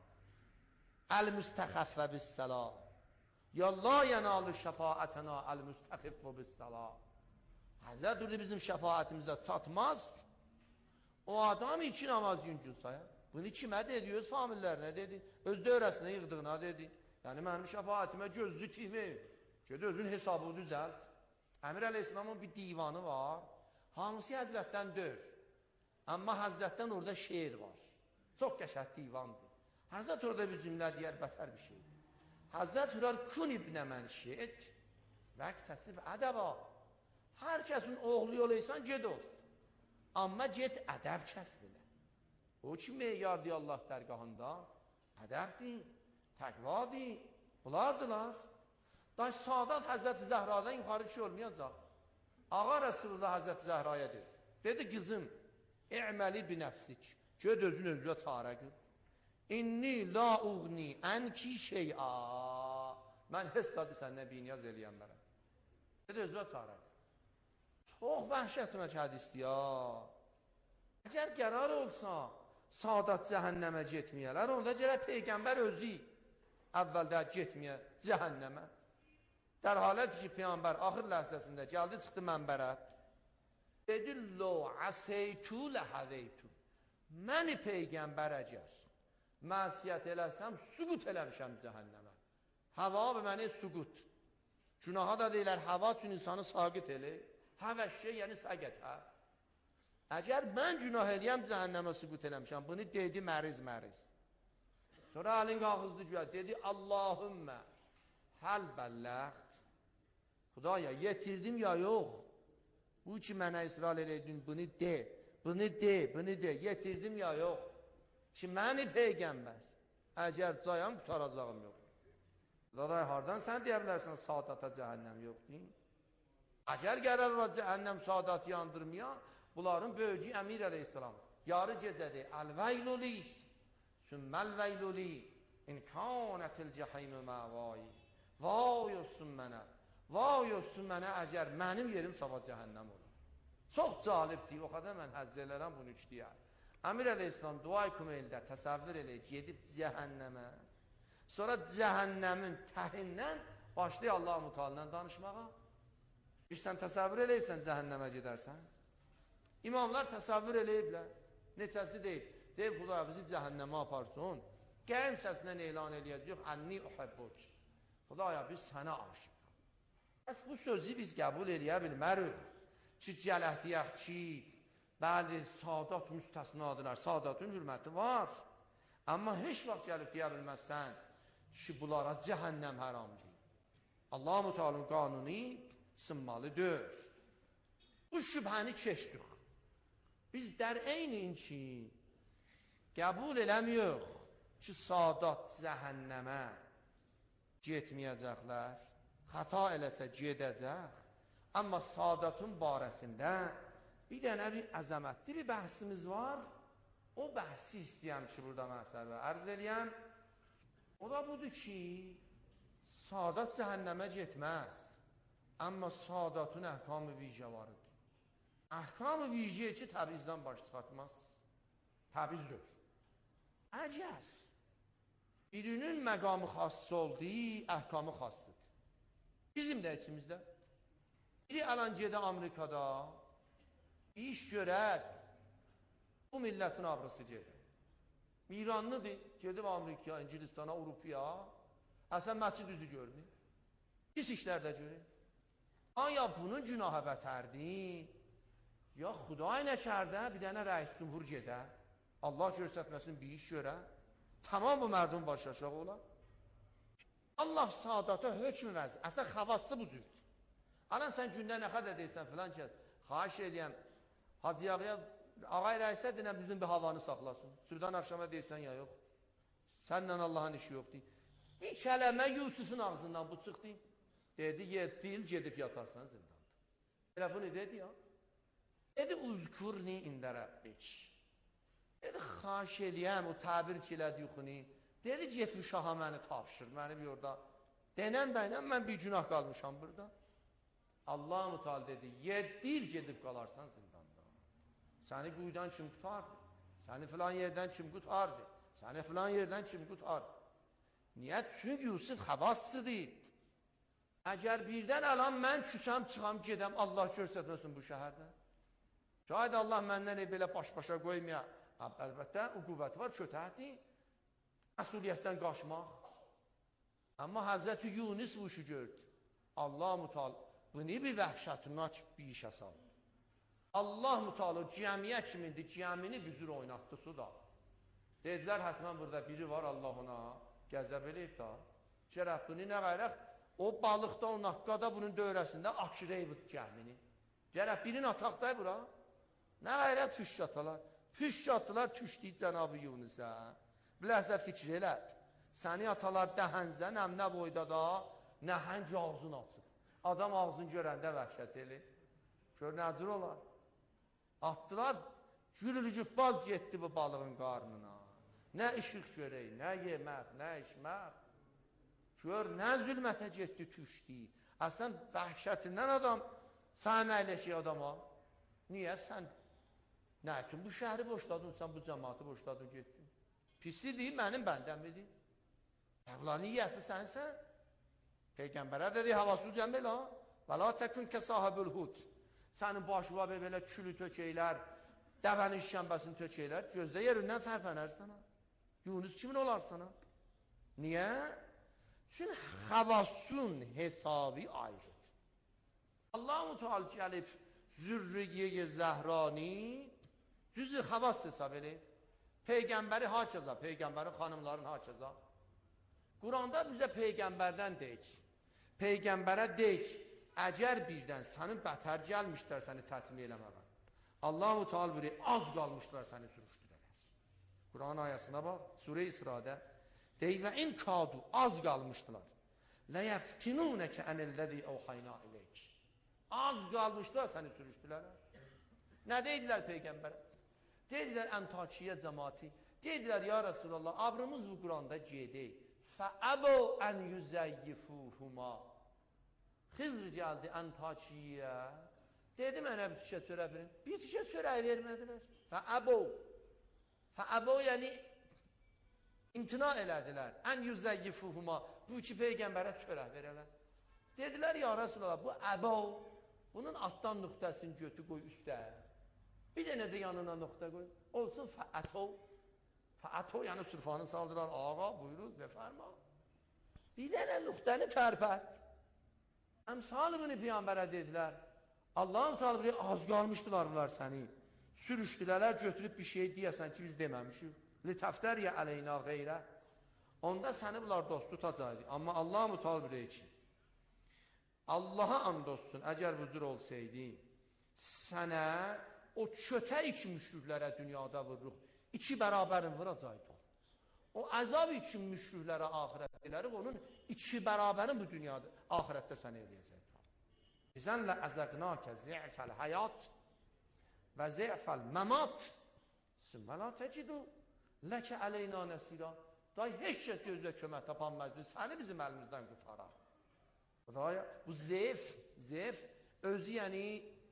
əl-müstəxəffə bis-səla. Ya la yənalu şəfaətuna əl-müstəxiffə bis-səla. Həzrət durdu bizim şəfaətimizdə çatmaz. O adam iki namaz yüncül sayar. Bunu kimə dedi? Öz famillərinə dedi. Öz dövrəsinə yığdığına dedi. Yəni mənim şəfaətimə gözlü kimi. Gedi özün hesabını düzəlt. Əmir Əleyhisselamın bir divanı var. Hamısı Həzrətdən dör. Amma Həzrətdən orada şeir var. Çox qəşəng divandır. Həzrət orada bir cümlə deyər, bətər bir şeydir. Həzrət Hürar kun ibnə mən şeid vəqtəsib ədəba. Hər kəsin oğlu yoluysan, ged olsun. Amma get ədəb kəs bilə. O ki meyar diye Allah dərgahında hədəfdir, təqvadir, bunlardılar. Daş Sadat Həzrəti Zəhradan yuxarı şey olmayacaq. Ağa Resulullah Həzrəti Zəhraya dedi. Dedi, qızım, i'məli bi nəfsik. Göd özün özünə çarə qıl. İnni la uğni ənki şey'a. Mən heç sadı səndən biniyaz eləyəm mənə. Dedi, özünə çarə qıl. Çox vəhşətmək hədisdir ya. Əgər qərar olsa, Sadat cəhənnəmə getməyələr, onda gələk Peyğəmbər özü əvvəldə getməyə cəhənnəmə. Dər halət ki, Peyğəmbər axır ləhzəsində gəldi, çıxdı mənbərə. Dedi, lo əseytü ləhəveytü. Məni Peyğəmbər əgər məsiyyət eləsəm, süqut eləmişəm cəhənnəmə. Həva və məni süqut. Günaha da deyilər, həva üçün insanı saqit eləyir. Həvəşşə, yəni səqətə. Əgər mən günah eləyəm, cəhənnəmə süqut eləmişəm. Bunu dedi məriz-məriz. Sonra əlin qalxızdı güya, dedi, Allahümmə həl bəlləxt. Xudaya, yetirdim ya yox. Bu ki, mənə israr elədin, bunu de, bunu de, bunu de, yetirdim ya yox. Ki, məni Peyğəmbər, əgər cayam, qutaracağım yox. Daday, hardan sən deyə bilərsən, Sadata cəhənnəm yoxdur? Əgər gələr ola cəhənnəm Sadatı yandırmaya, bunların böyücü Əmir əleyhissalam, yarı gecədir, əl-vəyluli, sümməl-vəyluli, imkanətil cəhəymü məvayi, vay olsun mənə, vay olsun mənə əgər mənim yerim sabah cəhənnəm olur. Çox calibdir, o qədər mən həzz elərəm bunu üç deyər. Əmir əleyhissalam dua kümeyldə təsəvvür eləyir, gedib cəhənnəmə, sonra cəhənnəmin təhindən başlayır Allah-u Teala'dan danışmağa. Bir sən təsəvvür eləyirsən cəhənnəmə gedərsən. İmamlar təsəvvür eləyiblər. Neçəsi deyib, deyib Xudaya bizi cəhənnəmə aparsın. Qəm səsindən elan eləyəcək, ənni uhəbbuc. Xudaya biz sənə aşıq. Bəs bu sözü biz qəbul eləyə bilmərik. Ki, gələk deyək ki, bəli, Sadat müstəsnadılar, Sadatın hürməti var. Amma heç vaxt gəlib deyə bilməzsən ki, bunlara cəhənnəm haramdır. Allah-u Teala'nın qanuni sınmalıdır. Bu şübhəni keçdik. Biz dər eynin ki, qəbul eləmiyoruz ki, Sadat cəhənnəmə getməyəcəklər. Xəta eləsə gedəcək. Amma Sadatın barəsində bir dənə bir əzəmətli bir bəhsimiz var. O bəhsi istəyəm ki, burada məsələ ərz eləyəm. O da budur ki, Sadat cəhənnəmə getməz. Amma Sadatın əhkam-ı vicə varıdır. Əhkam-ı vicə ki, təbizdən baş çıxartmaz. Təbizdir. Əcəz. Birinin məqamı xass oldu, əhkamı xassıdır. Bizim də içimizdə. Biri alan gedə Amerikada, bir iş görək, bu millətin abrısı gedir. İranlıdır, gedib Amerikaya, İngilistana, Avropaya, əsən məscid üzü görmür. Pis işlərdə görür. Aya bunun günahı bətərdir, ya Xuday nəkərdə bir dənə rəis cumhur gedə, Allah göstərməsin bir iş görə, tamam bu mərdum baş aşağı olar. Allah Sadata hökm vəzir, əsən xavassı bu cürdür. Anan sən gündə nə qədər deyirsən filan kəs, xahiş edəyəm, Hacı Yağıya, ağay rəisə dinə bizim bir havanı saxlasın. Sübdən axşama deyirsən ya yox, sənlə Allahın işi yoxdur. Bir kələmə Yusufun ağzından bu çıxdı. Dedi, yeddi il gedib yatarsan zindanda. Elə bunu dedi ya. Dedi, uzkurni ində Rəbbik. Dedi, xahiş edəyəm, o təbir ki elədi yuxuni. Dedi, getmiş şaha məni tavşır, məni bir orada. Denən dəyən, mən bir günah qalmışam burada. Allah-u Teala dedi, yeddi il gedib qalarsan zindanda. Səni quyudan kim qutardı? Səni filan yerdən kim qutardı? Səni filan yerdən kim qutardı? Niyyət, çünki Yusuf xəvassıdır. Əgər birdən alan mən küsəm, çıxam, gedəm, Allah göstərməsin bu şəhərdə. Şahid Allah məndən belə baş-başa qoymaya, əlbəttə, uqubət var, kötəhdir, məsuliyyətdən qaçmaq. Amma Həzrəti Yunus bu işi gördü. Allah-u Teala bunu bir vəhşətinaç bir işə saldı. Allah-u Teala cəmiyə kimindir, cəmini büzür oynatdı suda. Dedilər, hətmən burada biri var, Allah ona gəzəb eləyib da. Gərək bunu nə qayraq, o balıqda, o naqqada bunun dövrəsində akirey bu cəmini. Gərək birin ataqday bura. Nə qayraq füş atalar. Püşk atdılar, tüşdük Cənab-ı Yunusa. Bilərsə fikr elə. Səni atalar dəhənzə, nəmnə boyda da nəhəng ağzını açır. Adam ağzını görəndə vəhşət elir. Gör, nəcür olar? Atdılar, gülülücük bal getdi bu balığın qarnına. Nə işıq görək, nə yemək, nə içmək. Gör, nə zülmətə getdi, tüşdü. Əslən, vəhşətindən adam sənə əyləşik adama. Niyə sən? Nə üçün bu şəhəri boşladın, sən bu cəmatı boşladın, getdin? Pisi deyil, mənim bəndəmidir. Bunların yiyəsi sənsən. Peyğəmbərə dedi, havasız cəmbil ha. Və la təkün kə sahibül hud. Sənin başıva belə külü tökəylər, dəvənin şənbəsini tökəylər, gözdə yerindən tərpənər sana. Yunus kimin olar sana? Niyə? Çünki xavasun hesabı ayrıdır. Allah-u Teala gəlib zürriyə Zəhrani cüzü xavas hesab edir. Peyğəmbəri haçaza, Peyğəmbərin xanımların haçaza. Quranda bizə Peyğəmbərdən deyik. Peyğəmbərə deyik, əgər birdən sənin bətər gəlmişlər səni tətmih eləməyə. Allah-u Teala buyuruyor, az qalmışlar səni sürüşdürərlər. Quran ayəsində bax, Surə İsra'da deyir və in kadu, az qalmışdılar. Ləyəftinunəkə ənəlləzi əvxayna iləyk. Az qalmışlar səni sürüşdürərlər. Nə deydilər Peyğəmbərə? Deydilər Əntakiyə cəmaati. Deydilər, ya Rasulallah, abrımız bu Quranda gedək. Fəəbə ən yüzəyyifuhuma. Xizr gəldi Əntakiyə. Dedi mənə bir tikə çörək verin. Bir tikə çörək vermədilər. Fəəbə. Fəəbə yəni imtina elədilər. Ən yüzəyyifuhuma. Bu iki Peyğəmbərə çörək verələr. Dedilər, ya Rasulallah, bu əbə. Bunun altdan nöqtəsini götü qoy üstə. Bir dənə də yanına nöqtə qoy. Olsun fəətə. Fəətə yəni sürfanı saldılar. Ağa buyuruz bəfərma. Bir dənə nöqtəni tərpət. Əmsal bunu Peyğəmbərə dedilər. Allah'ın Teala bir az qalmışdılar bunlar səni. Sürüşdülərlər, götürüb bir şey deyəsən ki biz deməmişik. Litəftəriyə əleyna qeyrə. Onda səni bunlar dost tutacaqdı. Amma Allah-u Teala bir ki Allaha and olsun, əgər bu cür olsaydı, sənə o çötək iki müşriklərə dünyada vururuq, iki bərabərin vuracaqdı. O əzab üçün müşriklərə ahirətləri, onun iki bərabərin bu dünyada, ahirətdə sənə eləyəcəkdir. Bizənlə əzəqnəkə zi'fəl həyat və zi'fəl məmat sümmə la təcidu ləkə əleyna nəsira. Day heç kəs özlə kömək tapanməzdir, səni bizim əlimizdən qutarar. Bu zeyf, zeyf özü yəni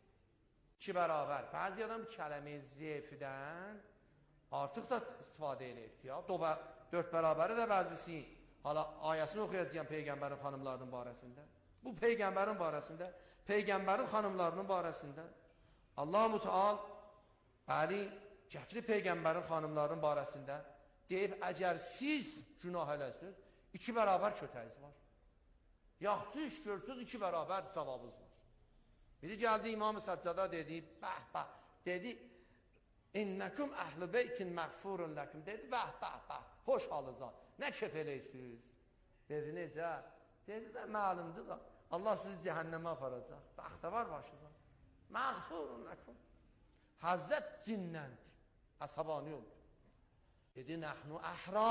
iki bərabər. Bəzi adam kələmi zeyfdən artıq da istifadə edib ki, ya, dörd bərabəri də bəzisi. Hala ayəsini oxuyacağım Peyğəmbərin xanımlarının barəsində. Bu Peyğəmbərin barəsində, Peyğəmbərin xanımlarının barəsində Allah-u Teala bəli, gətirib Peyğəmbərin xanımlarının barəsində deyib, əgər siz günah eləsiniz, iki bərabər kötəyiz var. Yaxşı iş görsünüz, iki bərabər savabınız var. Biri gəldi İmam-ı Səccada dedi, bəh, bəh, dedi, İnnəkum əhl-i beytin məğfurun ləkum, dedi, bəh, bəh, bəh, hoş halınızdan, nə kef eləyirsiniz? Dedi, necə? Dedi də, məlumdur da, Allah sizi cəhənnəmə aparacaq, bəxtə var başınızdan, məğfurun ləkum. Həzzət cinnəndi, əsabani oldu. Dedi, nəhnu əhra,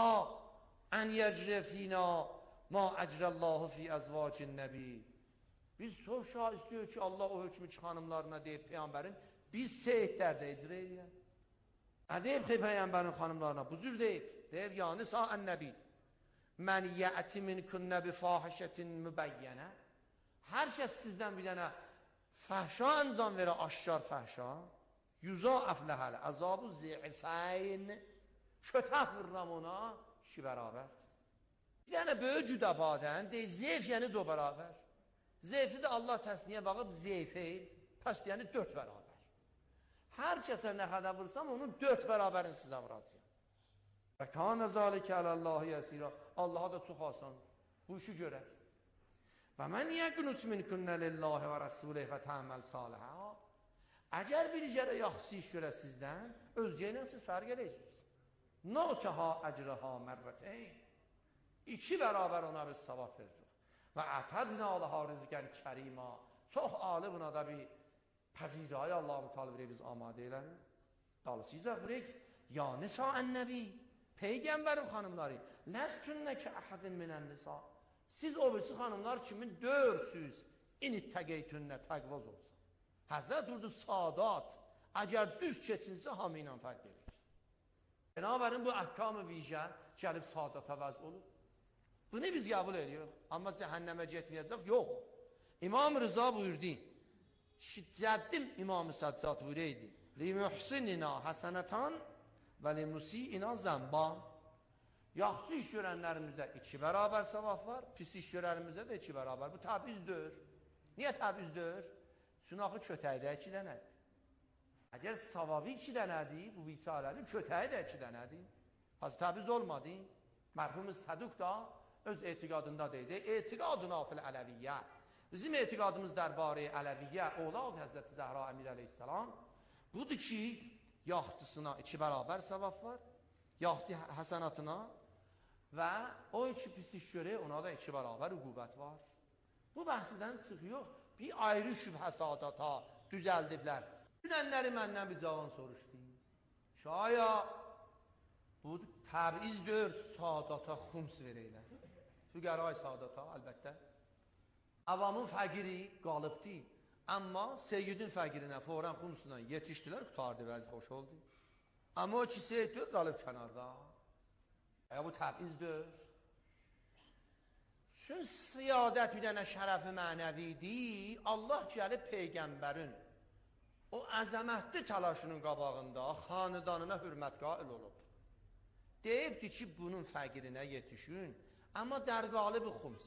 ən yəcrəfina, ma əcrəllahu fi əzvacin nəbi. Biz çox şah istiyor ki Allah o hökmü xanımlarına deyib Peyğəmbərin biz seyidlərdə icra eləyək. Nə deyib ki Peyğəmbərin xanımlarına? Bu cür deyib. Deyib ya nisa ən-nəbi mən yəti minkunne bi fahişətin mübəyyənə. Hər kəs sizdən bir dənə fəhşa əncam verə, aşkar fəhşa yüza əfləhəl əzabı zi'fəyn kötək vırram ona iki bərabər. Bir dənə böyük cüdəbadən deyil, zeyf yəni do bərabər. Zeyfi də Allah təsniyə baxıb zeyfi, pəs yəni dörd bərabər. Hər kəsə nə qədər vursam, onun dörd bərabərini sizə vuracaq. Və kânə zâlikə aləllâhi yəsirə. Allaha da çox asan. Bu işi görər. Və mən yəqnut minkünnə lillahi və rəsulih və təməl salihə. Əgər bir icərə yaxşı iş görər sizdən, özgəylə siz fərq edəcəksiniz. Nəkəha əcrəha mərrəteyn. İki bərabər ona biz savab verdik. Və ətədnə Allaha rizqən kərima. Çox ali buna da bir pəzirayı Allah-u Teala biz amadə elərik. Dolayısıyla buraya ya nisa ennebi peygamberin hanımları lestünne ki ahadin minen nisa siz o birisi hanımlar kimin dörsüz init təqeytünnə təqvaz olsa Həzrət durdu sadat əgər düz keçinsə hamı ilə fərq edir. Binabərin bu əhkam-ı vicə gəlib sadata vəz olur. Bunu biz qəbul ediyoruz. Amma cəhənnəmə getməyəcək, yox. İmam Rıza buyurdu. Cəddim İmam-ı Səccad buyurdu. Li-muhsinina həsənətan və li-musiina zəmba. Yaxşı iş görənlərimizdə iki bərabər savab var, pis iş görənlərimizdə də iki bərabər. Bu təbizdür. Niyə təbizdür? Çünki axı kötəkdə iki dənədir. Əgər savabı iki dənədir, bu biçarənin kötəyi də iki dənədir. Az təbiz olmadı. Mərhum Səduq da öz etiqadında deydi. Etiqaduna fil ələviyyə. Bizim etiqadımız dərbarı ələviyyə, oğlaq Həzrəti Zəhra Əmir əleyhissalam budur ki, yaxçısına iki bərabər savab var, yaxçı həsənatına və o iki pis iş görə ona da iki bərabər uqubət var. Bu bəhsidən çıxıyor, bir ayrı şübhə sadata düzəldiblər. Dünənləri məndən bir cavan soruşdu. Şaya, bu təbizdir, sadata xums verəylər. Füqəray sadata, əlbəttə. Avamın fəqiri qalıbdı. Amma seyyidin fəqirinə, foran xumsuna yetişdilər, qutardı, vəzi xoş oldu. Amma o ki seyyiddir, qalıb kənarda. Ya bu təbizdir. Çünki siyadət bir dənə şərəfi mənəvidir. Allah gəlib Peyğəmbərin o əzəmətli təlaşının qabağında xanıdanına hürmət qail olub. Deyibdir ki, bunun fəqirinə yetişün, amma dərqalı-bi xums.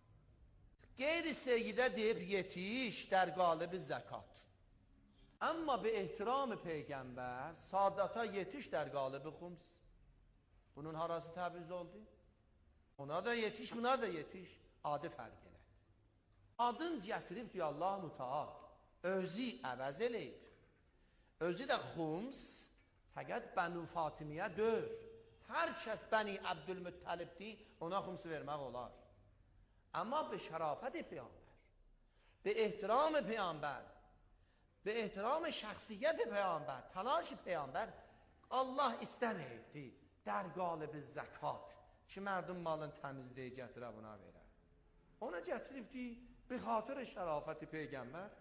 Qeyri seyyidə deyib yetiş, dərqalı-bi zəkat. Amma bi ehtiram-ı Peyğəmbər, sadata yetiş, dərqalı-bi xums. Bunun harası təbiz oldu? Ona da yetiş, buna da yetiş. Adı fərq elədi. Adın gətirib diyor Allah Müteal. Özü əvəz eləyib. Özü də xums, fəqət Bənu Fatimiyyə dör. Hər kəs Bəni Əbdülmüttəlibdir, ona xumsu vermək olar. Amma be şərafət-i Peyğəmbər, be ehtiram-ı Peyğəmbər, be ehtiram-ı şəxsiyyət-i Peyğəmbər, talaş-ı Peyğəmbər, Allah istəməyibdi. Dərqalı-bi zəkat ki, mərdum malın təmizliyi gətirə buna verər. Ona gətiribdi, bir xatır şərafət-i Peyğəmbər,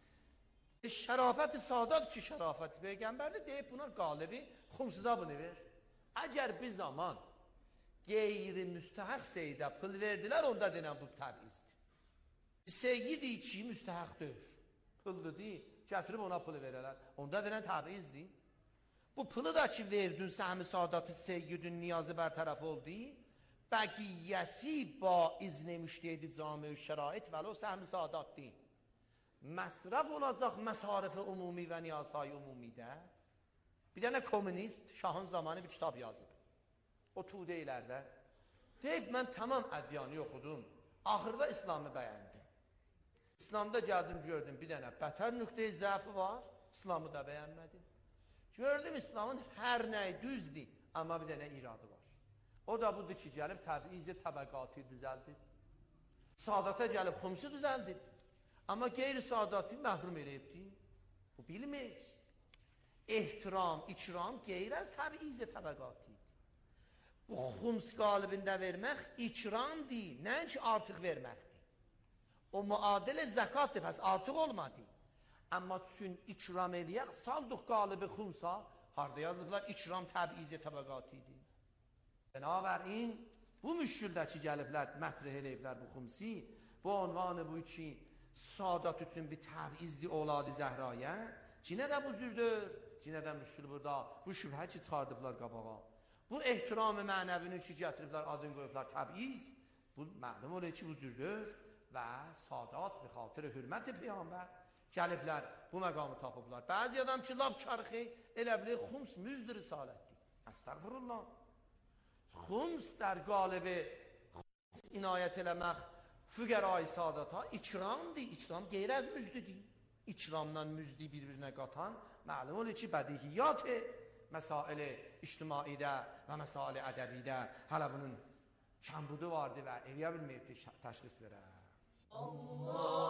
şərafət-i sadat ki, şərafət-i Peyğəmbərdir, deyib buna qalibi xumsuda bunu ver. Əgər bir zaman qeyri müstəhəq seyyidə pıl verdilər, onda denən bu təbizdir. Seyyid-i ki, müstəhəqdir, pıllıdır, gətirib ona pılı verələr, onda denən təbizdir. Bu pılı da ki, verdin səhmi sadatı seyyidin niyazı bərtərəf oldu, bəqiyyəsi ba izni müşteydi cami-ü şərait vələ o səhmi sadatdır. Məsrəf olacaq məsarif-i umumi və niyazhay umumidə. Bir dənə komünist şahın zamanı bir kitab yazıb. O tudeylərdə. Deyib, mən tamam ədyanı oxudum. Axırda İslamı bəyəndim. İslamda gəldim, gördüm, bir dənə bətər nüqtəyi zəfi var, İslamı da bəyənmədim. Gördüm, İslamın hər nəyi düzdür, amma bir dənə iradı var. O da budur ki, gəlib təbiiz-i təbəqatı düzəldib. Sadata gəlib xumsu düzəldib. Amma qeyri-sadatı məhrum eləyibdir. Bu bilmir. Ehtiram, ikram qeyr az təbiiz-i təbəqatı. Bu xums qalibində vermək ikramdır, nəinki artıq verməkdir. O müadilə zəkatdır, pəs artıq olmadı. Amma çün ikram eləyək, saldıq qalibi xumsa, harada yazıblar, ikram təbiiz-i təbəqatıdır. Binabərin, bu müşküldəki gəliblər, mətrih eləyiblər bu xumsi, bu unvanı bu ki, sadat üçün bir təbizli oladı Zəhrayə, cinə də bu cürdür, cinə də müşkül burada, bu şübhə ki, çıxardıblar qabağa. Bu ehtiram-ı mənəvini ki, gətiriblər, adını qoyublar təbiz, bu məlum olur ki, bu cürdür və sadat bir xatır hürmət-i Peyğəmbər gəliblər, bu məqamı tapıblar. Bəzi adam ki, lab çarxı elə bilir, xums müzdür risalətdir. Əstəğfirullah. Xums dər qalibi xums inayət eləmək füqəra-i sadata ikramdır. İkram qeyr az müzdüdür. İkramdan müzdi bir-birinə qatan məlum olur ki, bədihiyyat-ı məsail-i ictimaidə və məsail-i ədəbidə hələ bunun kəmbudu vardır və eləyə bilməyibdir təşxis verər. Allah